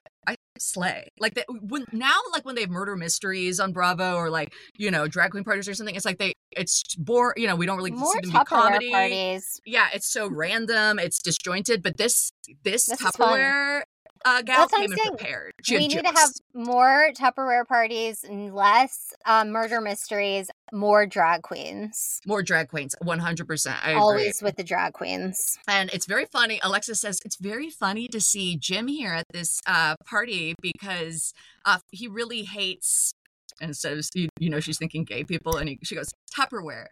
Speaker 3: slay. Like when they have murder mysteries on Bravo or drag queen parties or something, it's like it's we don't really see them do comedy.
Speaker 2: Parties.
Speaker 3: Yeah, it's so random, it's disjointed. But this Tupperware gal came in prepared.
Speaker 2: We need to have more Tupperware parties, less murder mysteries, more drag queens.
Speaker 3: More drag queens, 100%. I agree.
Speaker 2: Always with the drag queens.
Speaker 3: And it's very funny. Alexis says it's very funny to see Jim here at this party because he really hates, and so she's thinking gay people, and she goes, Tupperware.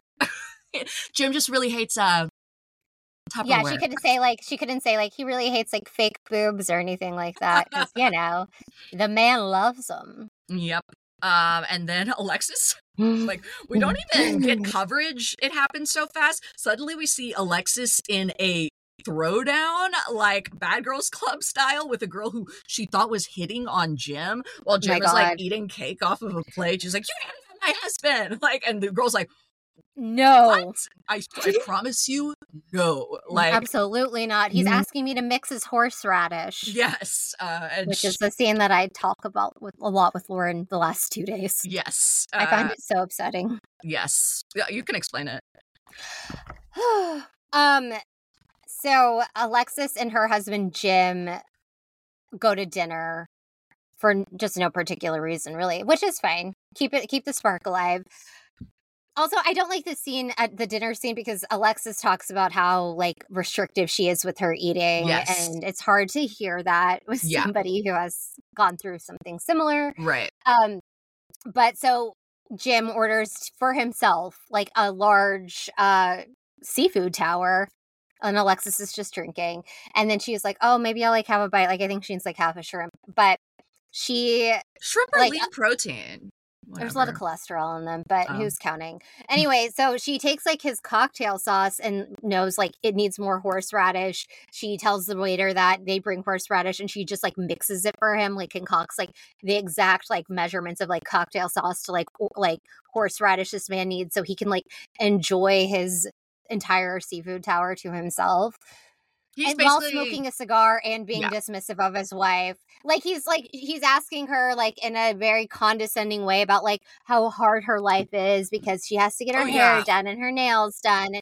Speaker 3: Jim just really hates Tupperware.
Speaker 2: Yeah, she couldn't say he really hates fake boobs or anything like that because the man loves them.
Speaker 3: Yep. And then Alexis, we don't even get coverage. It happens so fast. Suddenly we see Alexis in a throwdown, Bad Girls Club style, with a girl who she thought was hitting on Jim while Jim was eating cake off of a plate. She's like, "You haven't my husband!" And the girl's like,
Speaker 2: no,
Speaker 3: what? I promise you, no.
Speaker 2: Absolutely not. He's asking me to mix his horseradish.
Speaker 3: Yes,
Speaker 2: which is the scene that I talk about a lot with Lauren the last 2 days.
Speaker 3: Yes,
Speaker 2: I find it so upsetting.
Speaker 3: Yes, yeah, you can explain it.
Speaker 2: So Alexis and her husband Jim go to dinner for just no particular reason, really, which is fine. Keep the spark alive. Also, I don't like the scene at the dinner scene because Alexis talks about how restrictive she is with her eating.
Speaker 3: Yes.
Speaker 2: And it's hard to hear that with somebody who has gone through something similar.
Speaker 3: Right.
Speaker 2: But so Jim orders for himself a large seafood tower, and Alexis is just drinking. And then she's like, oh, maybe I'll have a bite. I think she needs half a shrimp. But
Speaker 3: shrimp are lean protein. Whatever.
Speaker 2: There's a lot of cholesterol in them, but who's counting? Anyway, so she takes his cocktail sauce and knows it needs more horseradish. She tells the waiter that they bring horseradish, and she just mixes it for him, concocts the exact measurements of cocktail sauce to horseradish this man needs, so he can enjoy his entire seafood tower to himself. And while smoking a cigar and being dismissive of his wife. He's asking her in a very condescending way about how hard her life is because she has to get her hair done and her nails done.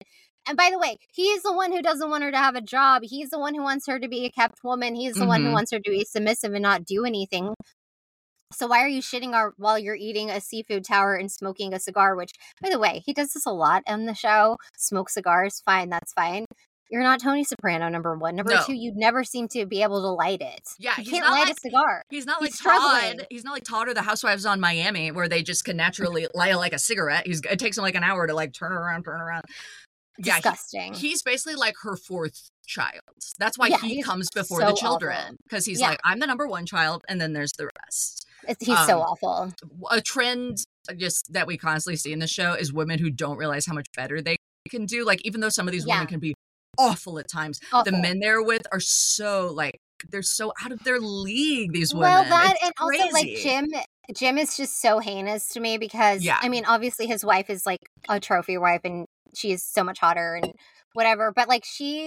Speaker 2: And by the way, he's the one who doesn't want her to have a job. He's the one who wants her to be a kept woman. He's the one who wants her to be submissive and not do anything. So why are you shitting while you're eating a seafood tower and smoking a cigar? Which, by the way, he does this a lot on the show. Smoke cigars, fine, that's fine. You're not Tony Soprano, number one. Number two, you never seem to be able to light it.
Speaker 3: Yeah,
Speaker 2: you can't light a cigar.
Speaker 3: He's not like
Speaker 2: struggling.
Speaker 3: Todd. He's not like Todd or the Housewives on Miami, where they just can naturally light like a cigarette. It takes him like an hour to like turn around.
Speaker 2: Disgusting.
Speaker 3: Yeah, he's basically like her fourth child. That's why he comes before the children, because he's like, I'm the number one child, and then there's the rest.
Speaker 2: He's so awful.
Speaker 3: A trend just that we constantly see in the show is women who don't realize how much better they can do. Like, even though some of these women can be awful at times, the men they're with are so like, they're so out of their league, these women.
Speaker 2: Well, that and also like Jim is just so heinous to me because I mean, obviously his wife is like a trophy wife and she is so much hotter and whatever, but like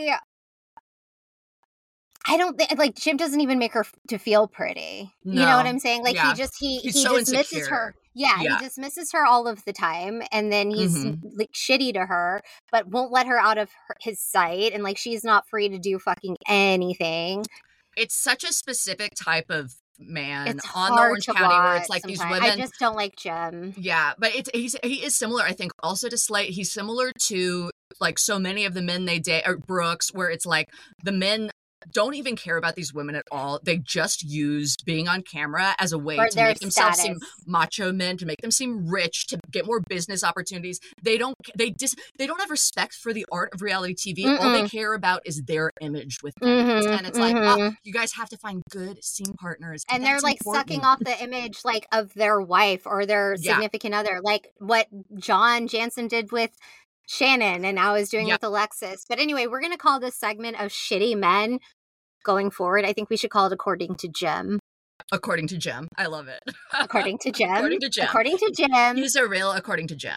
Speaker 2: I don't think like Jim doesn't even make her to feel pretty. No. You know what I'm saying? Like he
Speaker 3: so
Speaker 2: dismisses
Speaker 3: insecure.
Speaker 2: her. Yeah, he dismisses her all of the time, and then he's like shitty to her, but won't let her out of his sight, and like she's not free to do fucking anything.
Speaker 3: It's such a specific type of man
Speaker 2: it's
Speaker 3: on the Orange County where it's like
Speaker 2: sometimes.
Speaker 3: These women.
Speaker 2: I just don't like Jim.
Speaker 3: Yeah, but he is similar, I think, also to Slate. He's similar to like so many of the men they date, or Brooks, where it's like the men don't even care about these women at all. They just use being on camera as a way to make themselves seem macho men, to make them seem rich, to get more business opportunities. They don't have respect for the art of reality TV. All they care about is their image with them. And it's like, oh, you guys have to find good scene partners.
Speaker 2: And they're like sucking off the image like of their wife or their significant other, like what John Jansen did with Shannon and now is doing with Alexis. But anyway, we're going to call this segment of shitty men going forward. I think we should call it According to Jim.
Speaker 3: According to Jim. I love it.
Speaker 2: According to Jim.
Speaker 3: According to Jim.
Speaker 2: According to Jim.
Speaker 3: He's a real according to Jim.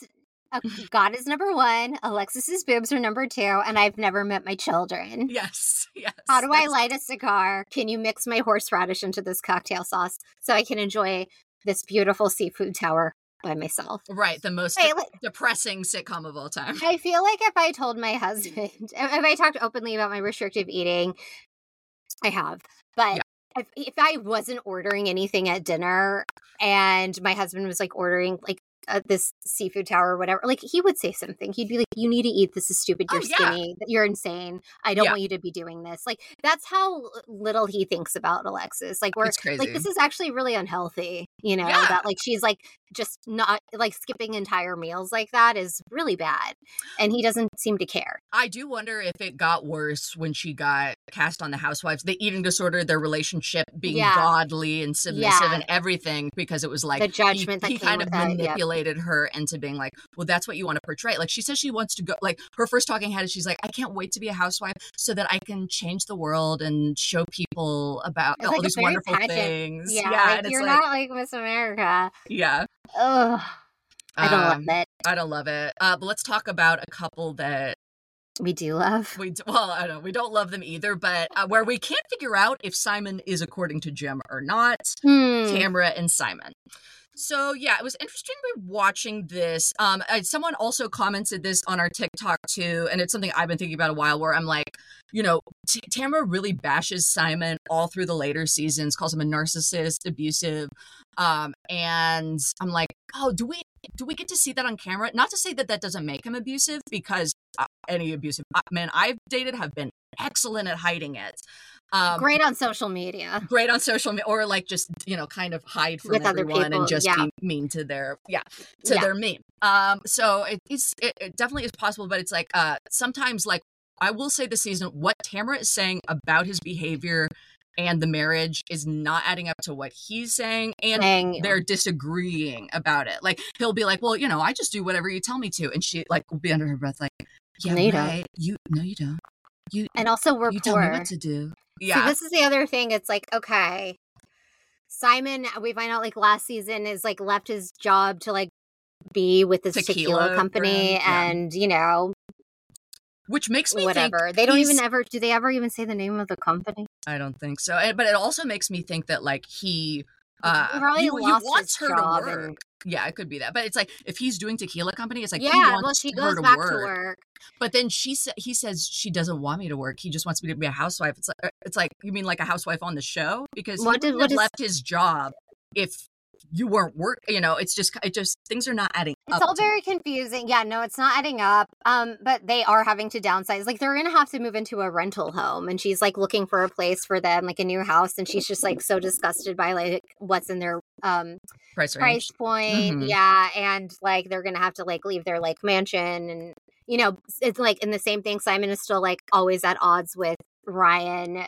Speaker 2: God is number one. Alexis's boobs are number two. And I've never met my children.
Speaker 3: Yes.
Speaker 2: How do I light a cigar? Can you mix my horseradish into this cocktail sauce so I can enjoy this beautiful seafood tower by myself?
Speaker 3: Right, the most depressing sitcom of all time.
Speaker 2: I feel like if I told my husband, if I talked openly about my restrictive eating, I have, but if I wasn't ordering anything at dinner and my husband was like ordering like this seafood tower or whatever, like he would say something. He'd be like, you need to eat. This is stupid. You're skinny. You're insane. I don't want you to be doing this. Like, that's how little he thinks about Alexis. Like, we're like, this is actually really unhealthy, you know, that like, she's like, just not like skipping entire meals like that is really bad. And he doesn't seem to care.
Speaker 3: I do wonder if it got worse when she got cast on The Housewives, the eating disorder, their relationship being godly and submissive and everything, because it was like
Speaker 2: the judgment
Speaker 3: he kind of manipulated her into being like, well, that's what you want to portray. Like, she says she wants to go, like, her first talking head is she's like, I can't wait to be a housewife so that I can change the world and show people about all these wonderful things.
Speaker 2: Yeah, like, you're not like Miss America.
Speaker 3: Yeah.
Speaker 2: Ugh. I don't love it.
Speaker 3: I don't love it. But let's talk about a couple that
Speaker 2: we do love.
Speaker 3: We don't love them either, but where we can't figure out if Simon is according to Jim or not. Tamra and Simon. So yeah, it was interesting watching this. Someone also commented this on our TikTok too, and it's something I've been thinking about a while, where I'm like, you know, Tamra really bashes Simon all through the later seasons, calls him a narcissist, abusive, and I'm like, oh, do we get to see that on camera? Not to say that doesn't make him abusive, because any abusive men I've dated have been excellent at hiding it.
Speaker 2: Great on social media.
Speaker 3: Or like just, you know, kind of hide from everyone and just be mean to their their meme. So it definitely is possible, but it's like sometimes, like, I will say this season, what Tamra is saying about his behavior and the marriage is not adding up to what he's saying, and they're disagreeing about it. Like, he'll be like, well, you know, I just do whatever you tell me to, and she like will be under her breath like, yeah, no, right. You don't.
Speaker 2: And also, we're
Speaker 3: you
Speaker 2: poor.
Speaker 3: Tell me what to do. Yeah.
Speaker 2: So this is the other thing. It's like, okay, Simon, we find out like last season is like left his job to like be with this tequila company, and you know,
Speaker 3: which makes me
Speaker 2: whatever.
Speaker 3: think
Speaker 2: they don't even ever. Do they ever even say the name of the company?
Speaker 3: I don't think so. But it also makes me think that like he
Speaker 2: He probably
Speaker 3: he
Speaker 2: lost
Speaker 3: wants
Speaker 2: his
Speaker 3: her to
Speaker 2: job
Speaker 3: work.
Speaker 2: and-
Speaker 3: Yeah, it could be that. But it's like, if he's doing Tequila Company, it's like, he
Speaker 2: Yeah, well,
Speaker 3: wants
Speaker 2: she
Speaker 3: her
Speaker 2: goes back
Speaker 3: work.
Speaker 2: to work.
Speaker 3: But then he says she doesn't want me to work. He just wants me to be a housewife. It's like, you mean like a housewife on the show? Because he wouldn't have left his job if you weren't it's just things are not adding up.
Speaker 2: It's all very confusing. Yeah, no, it's not adding up. But they are having to downsize. Like, they're gonna have to move into a rental home, and she's like looking for a place for them, like a new house, and she's just like so disgusted by like what's in their price point.
Speaker 3: Mm-hmm.
Speaker 2: Yeah, and like they're gonna have to like leave their like mansion, and it's like, in the same thing, Simon is still like always at odds with Ryan.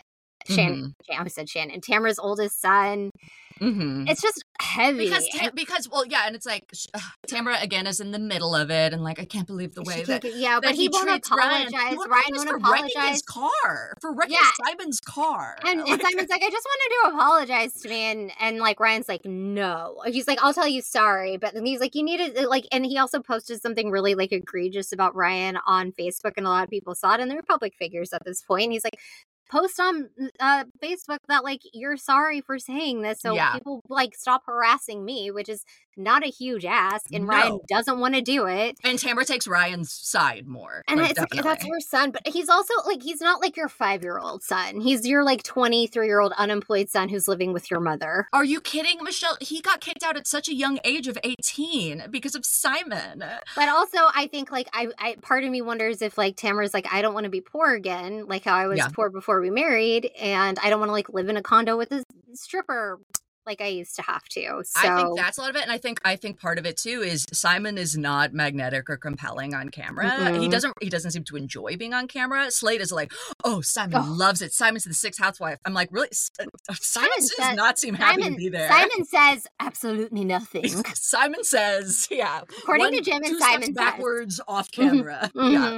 Speaker 2: I said Shannon, Tamara's oldest son.
Speaker 3: Mm-hmm.
Speaker 2: It's just heavy
Speaker 3: because well, yeah, and it's like Tamara again is in the middle of it, and like, I can't believe the way that
Speaker 2: but he won't apologize. Ryan won't apologize
Speaker 3: his car for wrecking Simon's car,
Speaker 2: and Simon's like, I just wanted to apologize to me, and like Ryan's like, no, he's like, I'll tell you sorry, but then he's like, you need to like, and he also posted something really like egregious about Ryan on Facebook, and a lot of people saw it, and they're public figures at this point. And he's like, post on Facebook that like, you're sorry for saying this, so people like stop harassing me, which is not a huge ask, and Ryan doesn't want to do it.
Speaker 3: And Tamara takes Ryan's side more,
Speaker 2: and it's like, that's her son, but he's also like, he's not like your 5-year-old son. He's your like 23-year-old unemployed son who's living with your mother.
Speaker 3: Are you kidding, Michelle? He got kicked out at such a young age of 18 because of Simon.
Speaker 2: But also, I think like I part of me wonders if like Tamara's like, I don't want to be poor again, like how I was poor before we married, and I don't want to like live in a condo with a stripper like I used to have to. So
Speaker 3: I think that's a lot of it, and I think part of it too is Simon is not magnetic or compelling on camera. Mm-hmm. He doesn't seem to enjoy being on camera. Slate is like, oh, Simon loves it. Simon's the sixth housewife. I'm like, really? Simon does not seem happy to be there.
Speaker 2: Simon says absolutely nothing.
Speaker 3: Simon says,
Speaker 2: according to Jim and Simon,
Speaker 3: backwards off camera.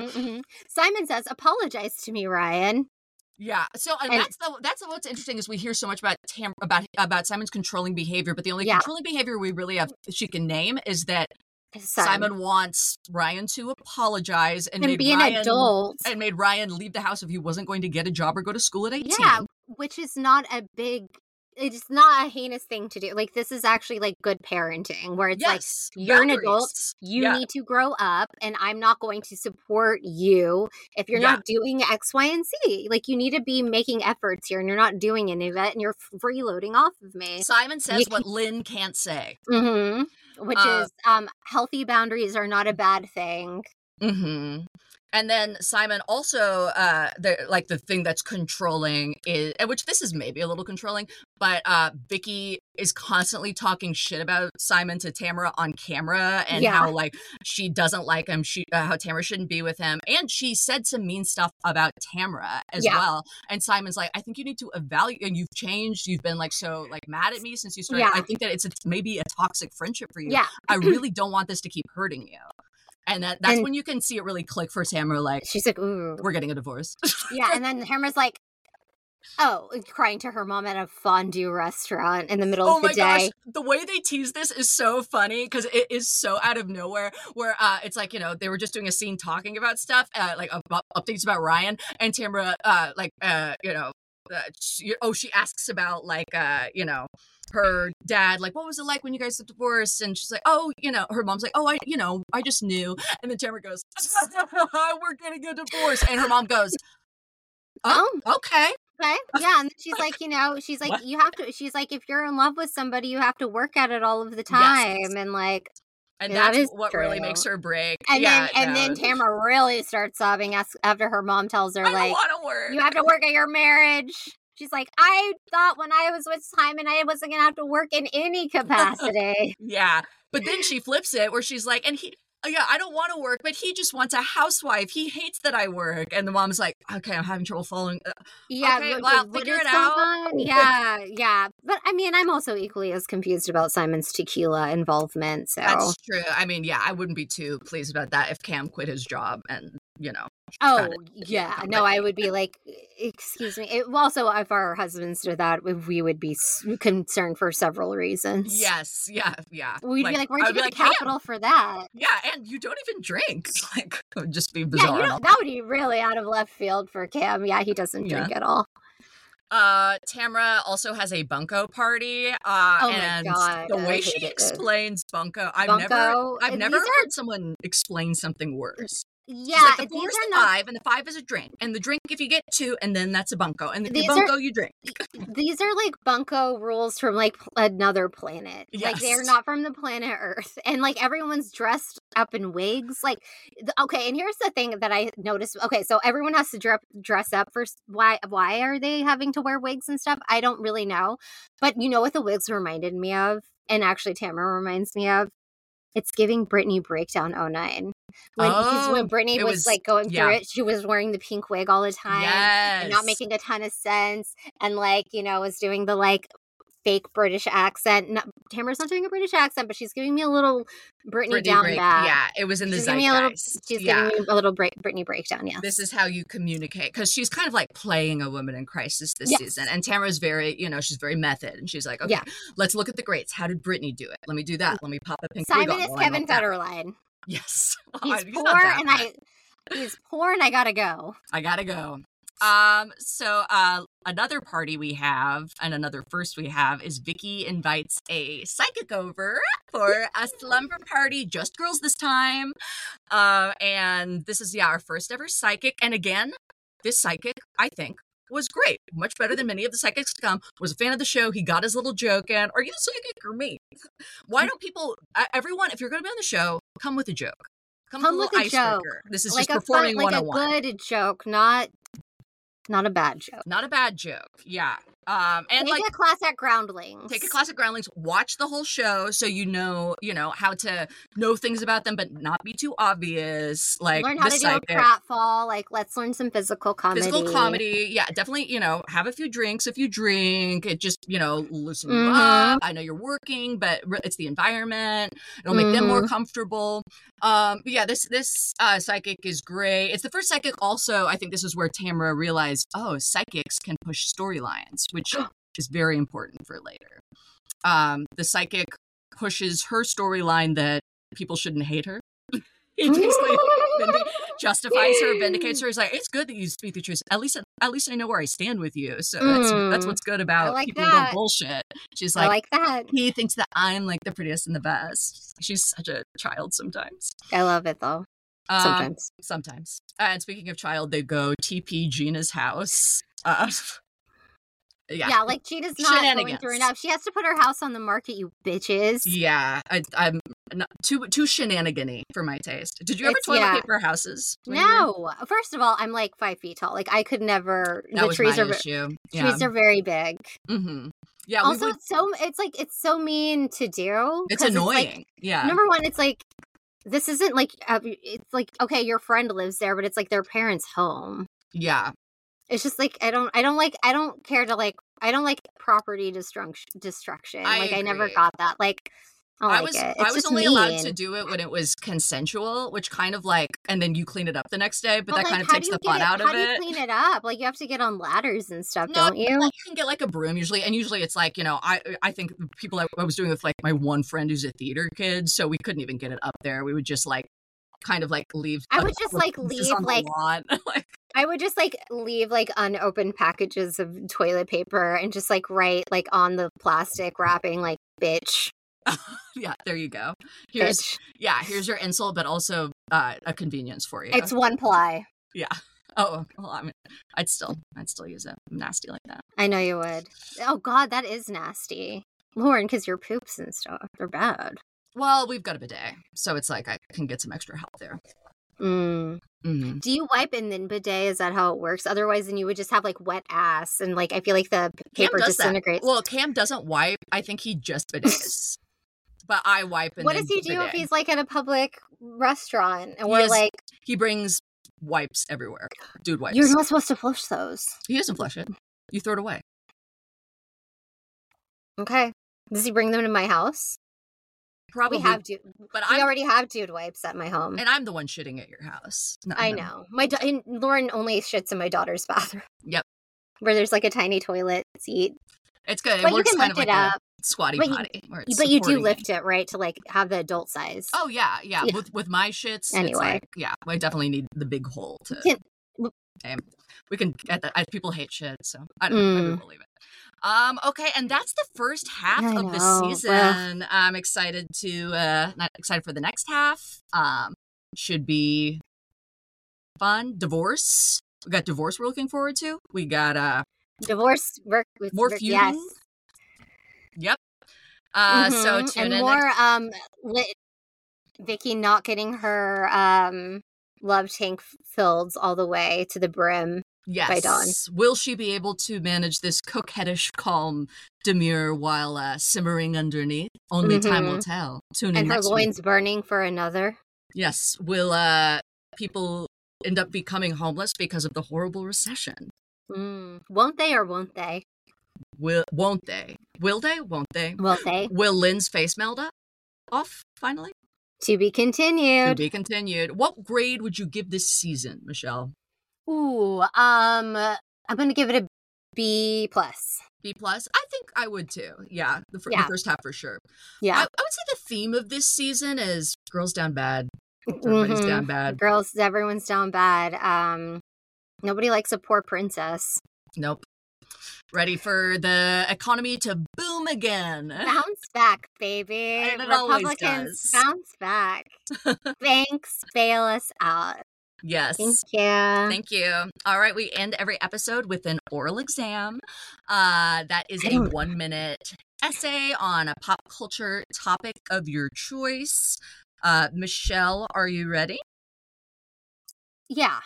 Speaker 2: Simon says, apologize to me, Ryan.
Speaker 3: Yeah. So, and that's what's interesting is we hear so much about Simon's controlling behavior, but the only controlling behavior we really have she can name is that Simon wants Ryan to apologize and
Speaker 2: be an adult,
Speaker 3: and made Ryan leave the house if he wasn't going to get a job or go to school at 18.
Speaker 2: Yeah, which is not it's not a heinous thing to do. Like, this is actually like good parenting, where it's like, you're an adult, you need to grow up, and I'm not going to support you if you're not doing X, Y, and Z. Like, you need to be making efforts here, and you're not doing any of it, and you're freeloading off of me.
Speaker 3: Simon says what Lynn can't say.
Speaker 2: Mm-hmm. Which is, healthy boundaries are not a bad thing.
Speaker 3: Mm-hmm. And then Simon also, the thing that's controlling is, which this is maybe a little controlling, but Vicky is constantly talking shit about Simon to Tamara on camera, and how like she doesn't like him, how Tamara shouldn't be with him, and she said some mean stuff about Tamara as well. And Simon's like, I think you need to evaluate, and you've changed, you've been like so like mad at me since you started. I think that it's maybe a toxic friendship for you. I really don't want this to keep hurting you. And that's when you can see it really click for Tamara. Like,
Speaker 2: she's like, ooh,
Speaker 3: we're getting a divorce.
Speaker 2: And then Tamara's like, crying to her mom at a fondue restaurant in the middle of the day. Gosh,
Speaker 3: the way they tease this is so funny because it is so out of nowhere. Where it's like, they were just doing a scene talking about stuff, like about updates about Ryan, and Tamara, she asks about like, her dad, like, what was it like when you guys got divorced? And she's like, her mom's like, I just knew. And then Tamara goes, we're getting a divorce. And her mom goes, okay.
Speaker 2: Yeah. And she's like, she's like, you have to, she's like, if you're in love with somebody, you have to work at it all of the time. Yes. And like,
Speaker 3: and that's what really makes her break.
Speaker 2: And then Tamara really starts sobbing after her mom tells her, like, you have to work at your marriage. She's like, I thought when I was with Simon, I wasn't going to have to work in any capacity.
Speaker 3: But then she flips it where she's like, and I don't want to work, but he just wants a housewife. He hates that I work. And the mom's like, okay, I'm having trouble following. Figure it out.
Speaker 2: Yeah. But I mean, I'm also equally as confused about Simon's tequila involvement. So
Speaker 3: that's true. I mean, I wouldn't be too pleased about that if Cam quit his job and,
Speaker 2: No, I would be like, excuse me. Also, if our husbands did that, we would be concerned for several reasons.
Speaker 3: Yes, yeah.
Speaker 2: We'd be like, where'd you get the capital for that?
Speaker 3: Yeah, and you don't even drink. Like, it would just be bizarre.
Speaker 2: Yeah, that would be really out of left field for Cam. Yeah, he doesn't drink at all.
Speaker 3: Tamra also has a bunco party.
Speaker 2: Oh my
Speaker 3: And
Speaker 2: God,
Speaker 3: the
Speaker 2: I
Speaker 3: way she
Speaker 2: hated it.
Speaker 3: explains bunco, I've
Speaker 2: Bunco,
Speaker 3: never
Speaker 2: these
Speaker 3: heard someone explain something worse.
Speaker 2: Yeah,
Speaker 3: She's like, the 4
Speaker 2: these
Speaker 3: is
Speaker 2: are
Speaker 3: the
Speaker 2: not.
Speaker 3: 5, and the 5 is a drink, and the drink if you get 2, and then that's a bunco, and if you
Speaker 2: These are
Speaker 3: bunco, you drink.
Speaker 2: these are like bunco rules from like another planet. Like they're
Speaker 3: Yes.
Speaker 2: not from the planet Earth, and like everyone's dressed up in wigs. Like, okay, and here's the thing that I noticed. Okay, so everyone has to dress up for why are they having to wear wigs and stuff? I don't really know, but you know what the wigs reminded me of, and actually Tamara reminds me of. It's giving Britney Breakdown 09. When Britney was like going through it, she was wearing the pink wig all the time and not making a ton of sense, and like, you know, was doing the like fake British accent. Tamara's not doing a British accent, but she's giving me a little Britney down bad.
Speaker 3: Yeah, it was in the zeitgeist.
Speaker 2: She's giving me a little Britney Breakdown, yes.
Speaker 3: This is how you communicate, because she's kind of like playing a woman in crisis this season. And Tamara's very, you know, she's very method. And she's like, okay, let's look at the greats. How did Britney do it? Let me do that. Let me pop a pink wig on.
Speaker 2: Simon is Kevin Federline.
Speaker 3: Yes.
Speaker 2: He's poor and I gotta go.
Speaker 3: I gotta go. So another party we have, and another first we have, is Vicky invites a psychic over for a slumber party, just girls this time. And this is our first ever psychic. And again, this psychic, I think, was great. Much better than many of the psychics to come. Was a fan of the show. He got his little joke in. Are you the psychic or me? Why don't people, everyone, if you're going to be on the show, come with a joke. Come with a joke. This is like just performing 101.
Speaker 2: Like a good joke, not a bad joke.
Speaker 3: Not a bad joke. Yeah. And
Speaker 2: take a class at Groundlings.
Speaker 3: Take a class at Groundlings. Watch the whole show so you know how to know things about them, but not be too obvious. Like
Speaker 2: learn how to do a pratfall. Like let's learn some physical comedy.
Speaker 3: Yeah, definitely. Have a few drinks if you drink. It just loosen you up. I know you're working, but it's the environment. It'll make them more comfortable. But yeah, this psychic is great. It's the first psychic. Also, I think this is where Tamara realized, psychics can push storylines, which is very important for later. The psychic pushes her storyline that people shouldn't hate her. He basically justifies her, vindicates her. He's like, it's good that you speak the truth. At least I know where I stand with you. So that's what's good about people who don't bullshit. She's like,
Speaker 2: I like that.
Speaker 3: He thinks that I'm like the prettiest and the best. She's such a child sometimes.
Speaker 2: I love it though.
Speaker 3: Sometimes. And speaking of child, they go TP Gina's house.
Speaker 2: Yeah, like Gina's not going through enough. She has to put her house on the market, you bitches.
Speaker 3: Yeah, I'm not too shenanigan-y for my taste. Did you ever toilet paper houses?
Speaker 2: No. First of all, I'm like 5 feet tall. Like I could never.
Speaker 3: That was my issue.
Speaker 2: Trees are very big.
Speaker 3: Mm-hmm. Yeah.
Speaker 2: Also, it's so mean to do.
Speaker 3: It's annoying.
Speaker 2: Number one, it's like this isn't like it's like okay, your friend lives there, but it's like their parents' home.
Speaker 3: Yeah.
Speaker 2: It's just like I don't like property destruction.
Speaker 3: I
Speaker 2: never got that. Like I
Speaker 3: was only allowed to do it when it was consensual, which kind of like, and then you clean it up the next day, but that kind of takes the fun out of it.
Speaker 2: How do you clean it up? Like you have to get on ladders and stuff, don't you?
Speaker 3: Like, you can get like a broom usually, and usually it's like I think people I was doing with like my one friend who's a theater kid, so we couldn't even get it up there. We would just like kind of like leave.
Speaker 2: I would just like leave like. I would just like leave like unopened packages of toilet paper and just like write like on the plastic wrapping like bitch.
Speaker 3: Yeah, there you go. Here's your insult, but also a convenience for you.
Speaker 2: It's 1 ply.
Speaker 3: Yeah. Oh, well, I mean, I'd still use it. I'm nasty like that.
Speaker 2: I know you would. Oh God, that is nasty, Lauren, because your poops and stuff, they're bad.
Speaker 3: Well, we've got a bidet, so it's like I can get some extra help there.
Speaker 2: Mm-hmm. Do you wipe and then bidet? Is that how it works? Otherwise, then you would just have like wet ass, and like I feel like the paper disintegrates.
Speaker 3: Well, Cam doesn't wipe. I think he just bidets. But I wipe. And
Speaker 2: what does he do if he's like at a public restaurant and we're like?
Speaker 3: He brings wipes everywhere. Dude wipes.
Speaker 2: You're not supposed to flush those.
Speaker 3: He doesn't flush it. You throw it away.
Speaker 2: Okay. Does he bring them to my house?
Speaker 3: Probably.
Speaker 2: We already have dude wipes at my home.
Speaker 3: And I'm the one shitting at your house.
Speaker 2: I know. Lauren only shits in my daughter's bathroom.
Speaker 3: Yep.
Speaker 2: Where there's like a tiny toilet seat.
Speaker 3: It's good.
Speaker 2: But
Speaker 3: it works
Speaker 2: you can
Speaker 3: kind of
Speaker 2: lift
Speaker 3: like
Speaker 2: it up.
Speaker 3: A squatty potty.
Speaker 2: But you do lift it, right? To like have the adult size.
Speaker 3: Oh, yeah. With my shits,
Speaker 2: anyway.
Speaker 3: It's like, I definitely need the big hole to... Okay. We can get that. People hate shit, so I don't know. Maybe we'll leave it. Okay, and that's the first half of the season. I'm excited to not excited for the next half. Should be fun. Divorce. We got divorce we're looking forward to. We got
Speaker 2: divorce work with
Speaker 3: more feuding.
Speaker 2: Yes.
Speaker 3: Yep. So tune in.
Speaker 2: And more Vicky not getting her love tank filled all the way to the brim.
Speaker 3: Yes.
Speaker 2: By Dawn.
Speaker 3: Will she be able to manage this coquettish, calm demure while simmering underneath? Only time will tell. Tune in
Speaker 2: and her
Speaker 3: next
Speaker 2: loins
Speaker 3: week.
Speaker 2: burning for another.
Speaker 3: Yes. Will people end up becoming homeless because of the horrible recession?
Speaker 2: Won't they or won't they?
Speaker 3: Won't they? Will they? Won't they?
Speaker 2: Will they?
Speaker 3: Will Lynn's face melt off finally?
Speaker 2: To be continued.
Speaker 3: To be continued. What grade would you give this season, Michelle?
Speaker 2: Ooh, I'm going to give it a B+.
Speaker 3: B+? I think I would too. Yeah, the first half for sure.
Speaker 2: Yeah.
Speaker 3: I would say the theme of this season is girls down bad. Everybody's down bad.
Speaker 2: Everyone's down bad. Nobody likes a poor princess.
Speaker 3: Nope. Ready for the economy to boom again.
Speaker 2: Bounce back, baby.
Speaker 3: And it
Speaker 2: Republicans, bounce back. Banks bail us out.
Speaker 3: Yes.
Speaker 2: Thank you.
Speaker 3: Thank you. All right. We end every episode with an oral exam. That is a 1-minute essay on a pop culture topic of your choice. Michelle, are you ready?
Speaker 2: Yeah.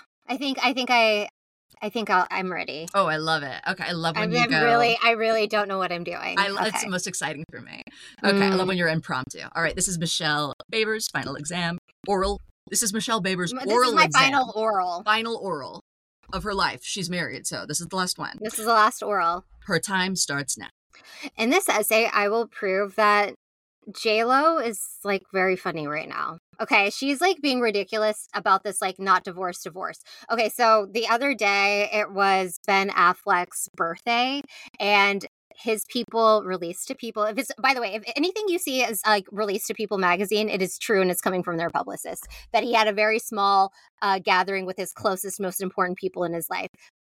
Speaker 2: I'm ready.
Speaker 3: Oh, I love it. Okay. I love when you go.
Speaker 2: I really don't know what I'm doing.
Speaker 3: It's the most exciting for me. Okay. I love when you're impromptu. All right. This is Michelle Baber's final exam. Oral. This is Michelle Baber's oral exam.
Speaker 2: This is my final oral.
Speaker 3: Final oral of her life. She's married, so this is the last one.
Speaker 2: This is the last oral.
Speaker 3: Her time starts now.
Speaker 2: In this essay, I will prove that J-Lo is, like, very funny right now. Okay, she's, like, being ridiculous about this, like, not divorce. Okay, so the other day, it was Ben Affleck's birthday, and his people released to people. By the way, if anything you see is like released to people magazine, it is true and it's coming from their publicist. That he had a very small gathering with his closest, most important people in his life.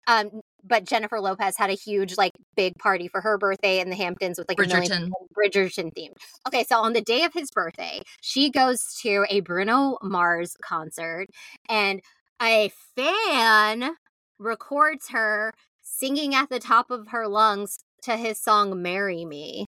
Speaker 2: But Jennifer Lopez had a huge, like, big party for her birthday in the Hamptons with like
Speaker 3: Bridgerton
Speaker 2: themed. Okay, so on the day of his birthday, she goes to a Bruno Mars concert, and a fan records her singing at the top of her lungs to his song "Marry Me."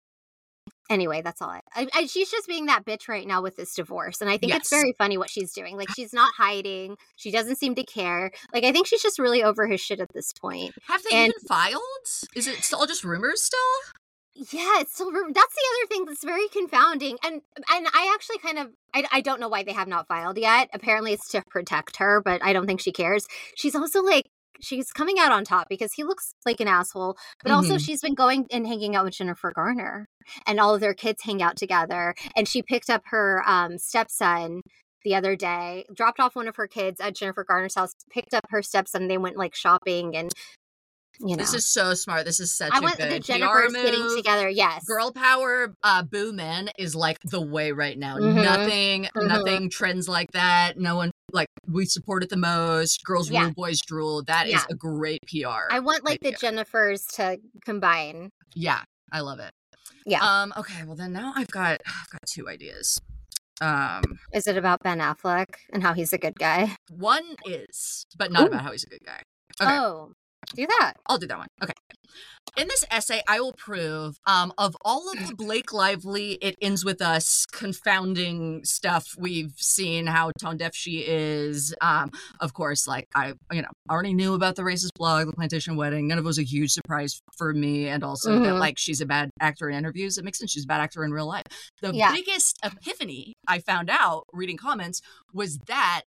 Speaker 2: Anyway, that's all. She's just being that bitch right now with this divorce, and I think it's very funny what she's doing. Like, she's not hiding. She doesn't seem to care. Like, I think she's just really over his shit at this point.
Speaker 3: Have they even filed? Is it all just rumors still?
Speaker 2: Yeah, it's still rumors. That's the other thing that's very confounding. And I actually I don't know why they have not filed yet. Apparently, it's to protect her, but I don't think she cares. She's also like, she's coming out on top because he looks like an asshole, but also she's been going and hanging out with Jennifer Garner, and all of their kids hang out together. And she picked up her stepson the other day, dropped off one of her kids at Jennifer Garner's house, picked up her stepson. They went, like, shopping, and you know.
Speaker 3: This is so smart. This is such a good
Speaker 2: the Jennifers
Speaker 3: PR
Speaker 2: getting
Speaker 3: move.
Speaker 2: together. Yes,
Speaker 3: girl power, boo men is like the way right now. Nothing trends like that. No one, like, we support it the most. Girls rule, boys drool. That is a great PR.
Speaker 2: I want, like, the Jennifers to combine.
Speaker 3: Yeah, I love it.
Speaker 2: Yeah.
Speaker 3: Okay. Well, then now I've got 2 ideas.
Speaker 2: Is it about Ben Affleck and how he's a good guy?
Speaker 3: One is, but not about how he's a good guy. Okay.
Speaker 2: Oh, do that.
Speaker 3: I'll do that one. Okay. In this essay, I will prove, of all of the Blake Lively, it ends with us confounding stuff we've seen, how tone deaf she is. Of course, like, I already knew about the racist blog, the Plantation Wedding. None of it was a huge surprise for me. And also that, like, she's a bad actor in interviews. It makes sense. She's a bad actor in real life. The biggest epiphany I found out reading comments was that,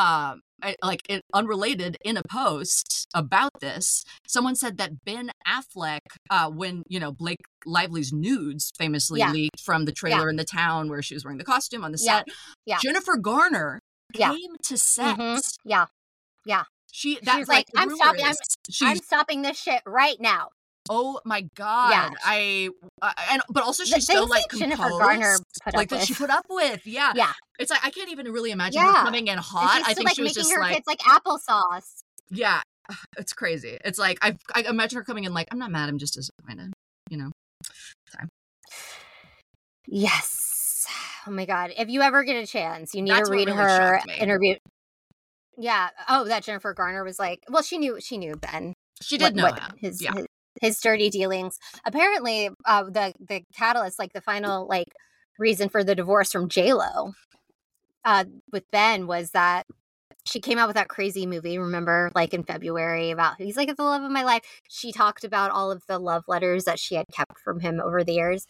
Speaker 3: unrelated, in a post about this, someone said that Ben Affleck, when, Blake Lively's nudes famously leaked from the trailer in the town where she was wearing the costume on the set, Jennifer Garner came to set.
Speaker 2: Yeah.
Speaker 3: She was
Speaker 2: like, I'm stopping this shit right now.
Speaker 3: Oh my God! Yeah. But also she's so, like, composed,
Speaker 2: Jennifer Garner put
Speaker 3: like,
Speaker 2: up
Speaker 3: that
Speaker 2: with.
Speaker 3: she put up with. Yeah. It's like, I can't even really imagine her coming in hot.
Speaker 2: And she's
Speaker 3: I think
Speaker 2: like,
Speaker 3: she was
Speaker 2: making
Speaker 3: just
Speaker 2: her
Speaker 3: like,
Speaker 2: kids like applesauce.
Speaker 3: Yeah, It's crazy. It's like I imagine her coming in like, I'm not mad, I'm just disappointed. You know. Sorry.
Speaker 2: Yes. Oh my God. If you ever get a chance, you need
Speaker 3: That's
Speaker 2: to
Speaker 3: what
Speaker 2: read
Speaker 3: really
Speaker 2: her
Speaker 3: shocked me.
Speaker 2: interview. Yeah. Oh, that Jennifer Garner was like, well, she knew Ben.
Speaker 3: She did know him.
Speaker 2: His dirty dealings. Apparently, the catalyst, like the final like reason for the divorce from J-Lo with Ben was that she came out with that crazy movie, remember, like in February, about he's like, it's the love of my life. She talked about all of the love letters that she had kept from him over the years.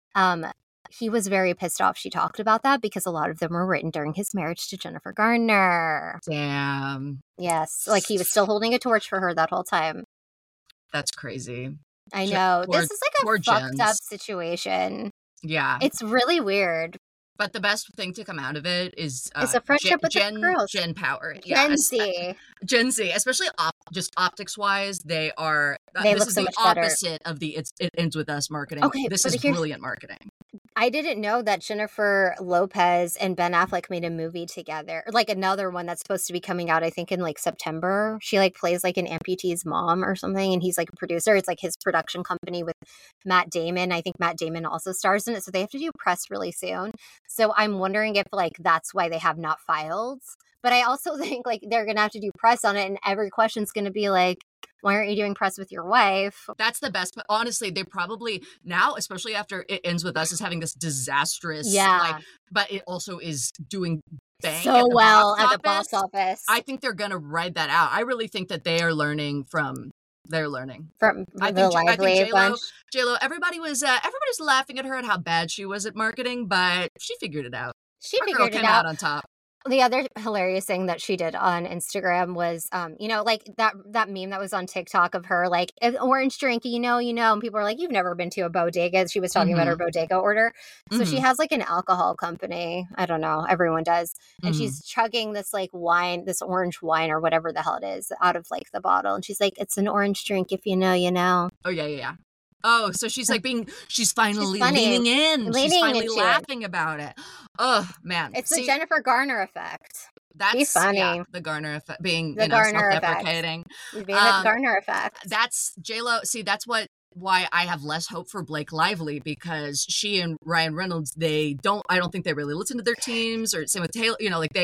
Speaker 2: He was very pissed off she talked about that because a lot of them were written during his marriage to Jennifer Garner.
Speaker 3: Damn.
Speaker 2: Yes, like he was still holding a torch for her that whole time.
Speaker 3: That's crazy.
Speaker 2: I know. This is like a fucked up
Speaker 3: Jens.
Speaker 2: situation.
Speaker 3: Yeah.
Speaker 2: It's really weird.
Speaker 3: But the best thing to come out of it is
Speaker 2: it's a friendship with the girls.
Speaker 3: Gen Power.
Speaker 2: Gen Z.
Speaker 3: Gen Z, especially just optics wise, they are.
Speaker 2: They
Speaker 3: this
Speaker 2: look
Speaker 3: is
Speaker 2: so
Speaker 3: the
Speaker 2: much better.
Speaker 3: opposite of the it ends with us marketing.
Speaker 2: Okay,
Speaker 3: this
Speaker 2: but
Speaker 3: is brilliant marketing.
Speaker 2: I didn't know that Jennifer Lopez and Ben Affleck made a movie together. Like another one that's supposed to be coming out, I think, in like September. She like plays like an amputee's mom or something, and he's like a producer. It's like his production company with Matt Damon. I think Matt Damon also stars in it. So they have to do press really soon. So I'm wondering if like that's why they have not filed. But I also think like they're going to have to do press on it, and every question's going to be like, why aren't you doing press with your wife?
Speaker 3: That's the best. But honestly, they probably now, especially after It Ends With Us, is having this disastrous. Like, but it also is doing
Speaker 2: so well at the box office.
Speaker 3: I think they're going to ride that out. I really think that they are learning from. They're learning
Speaker 2: from the Lively bunch.
Speaker 3: J-Lo, everybody's laughing at her at how bad she was at marketing, but she figured it out.
Speaker 2: She figured it out on top. The other hilarious thing that she did on Instagram was, like that meme that was on TikTok of her, like, an orange drink, and people are like, you've never been to a bodega. She was talking about her bodega order. So she has like an alcohol company. I don't know. Everyone does. And she's chugging this like wine, this orange wine or whatever the hell it is out of like the bottle. And she's like, it's an orange drink. If you know, you know.
Speaker 3: Oh, yeah. Oh, so she's like she's finally leaning in. She's finally laughing about it. Oh, man.
Speaker 2: It's the Jennifer Garner effect.
Speaker 3: That's
Speaker 2: Be funny.
Speaker 3: Yeah, the Garner effect, being
Speaker 2: Garner
Speaker 3: self-deprecating.
Speaker 2: Being the Garner effect.
Speaker 3: That's J-Lo. See, that's why I have less hope for Blake Lively, because she and Ryan Reynolds, I don't think they really listen to their teams, or same with Taylor,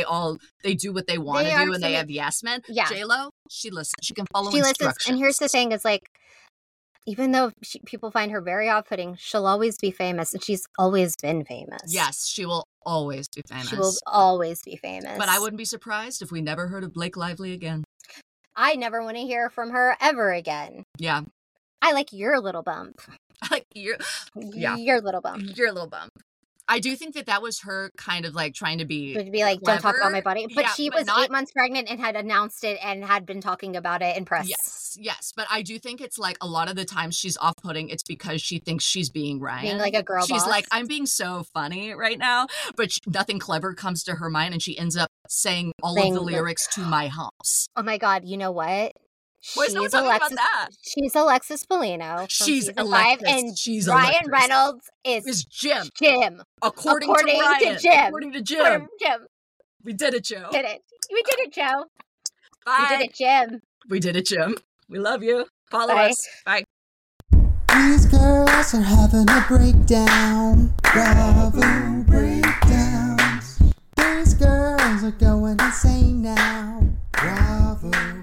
Speaker 3: they do what they want to do, and they have yes men.
Speaker 2: Yeah.
Speaker 3: J-Lo, she listens. She can follow instructions.
Speaker 2: And here's the thing, is like, even though people find her very off-putting, she'll always be famous, and she's always been famous.
Speaker 3: Yes, she will always be famous.
Speaker 2: She will always be famous.
Speaker 3: But I wouldn't be surprised if we never heard of Blake Lively again.
Speaker 2: I never want to hear from her ever again.
Speaker 3: Yeah.
Speaker 2: I like your little bump.
Speaker 3: I like your
Speaker 2: little bump.
Speaker 3: Your little bump. I do think that was her kind of like trying to be
Speaker 2: like,
Speaker 3: clever.
Speaker 2: Don't talk about my body. But she was 8 months pregnant and had announced it and had been talking about it in press.
Speaker 3: Yes. But I do think it's like a lot of the times she's off-putting, it's because she thinks she's being Ryan.
Speaker 2: Being like a girl
Speaker 3: She's
Speaker 2: boss.
Speaker 3: like, I'm being so funny right now. But nothing clever comes to her mind, and she ends up saying all of the lyrics to My House.
Speaker 2: Oh my God, you know what?
Speaker 3: She's Alexis, about that.
Speaker 2: She's Alexis Bellino.
Speaker 3: She's Alexis.
Speaker 2: 5, and
Speaker 3: she's
Speaker 2: Ryan
Speaker 3: Alexis.
Speaker 2: Reynolds is
Speaker 3: Jim.
Speaker 2: According
Speaker 3: to Ryan.
Speaker 2: To Jim.
Speaker 3: According to Jim. We did it, Joe.
Speaker 2: We did it, Joe.
Speaker 3: Bye.
Speaker 2: We did it, Jim.
Speaker 3: We did it, Jim. We love you. Follow
Speaker 2: Bye.
Speaker 3: us. Bye.
Speaker 1: These girls are having a breakdown. Bravo breakdowns. These girls are going insane now. Bravo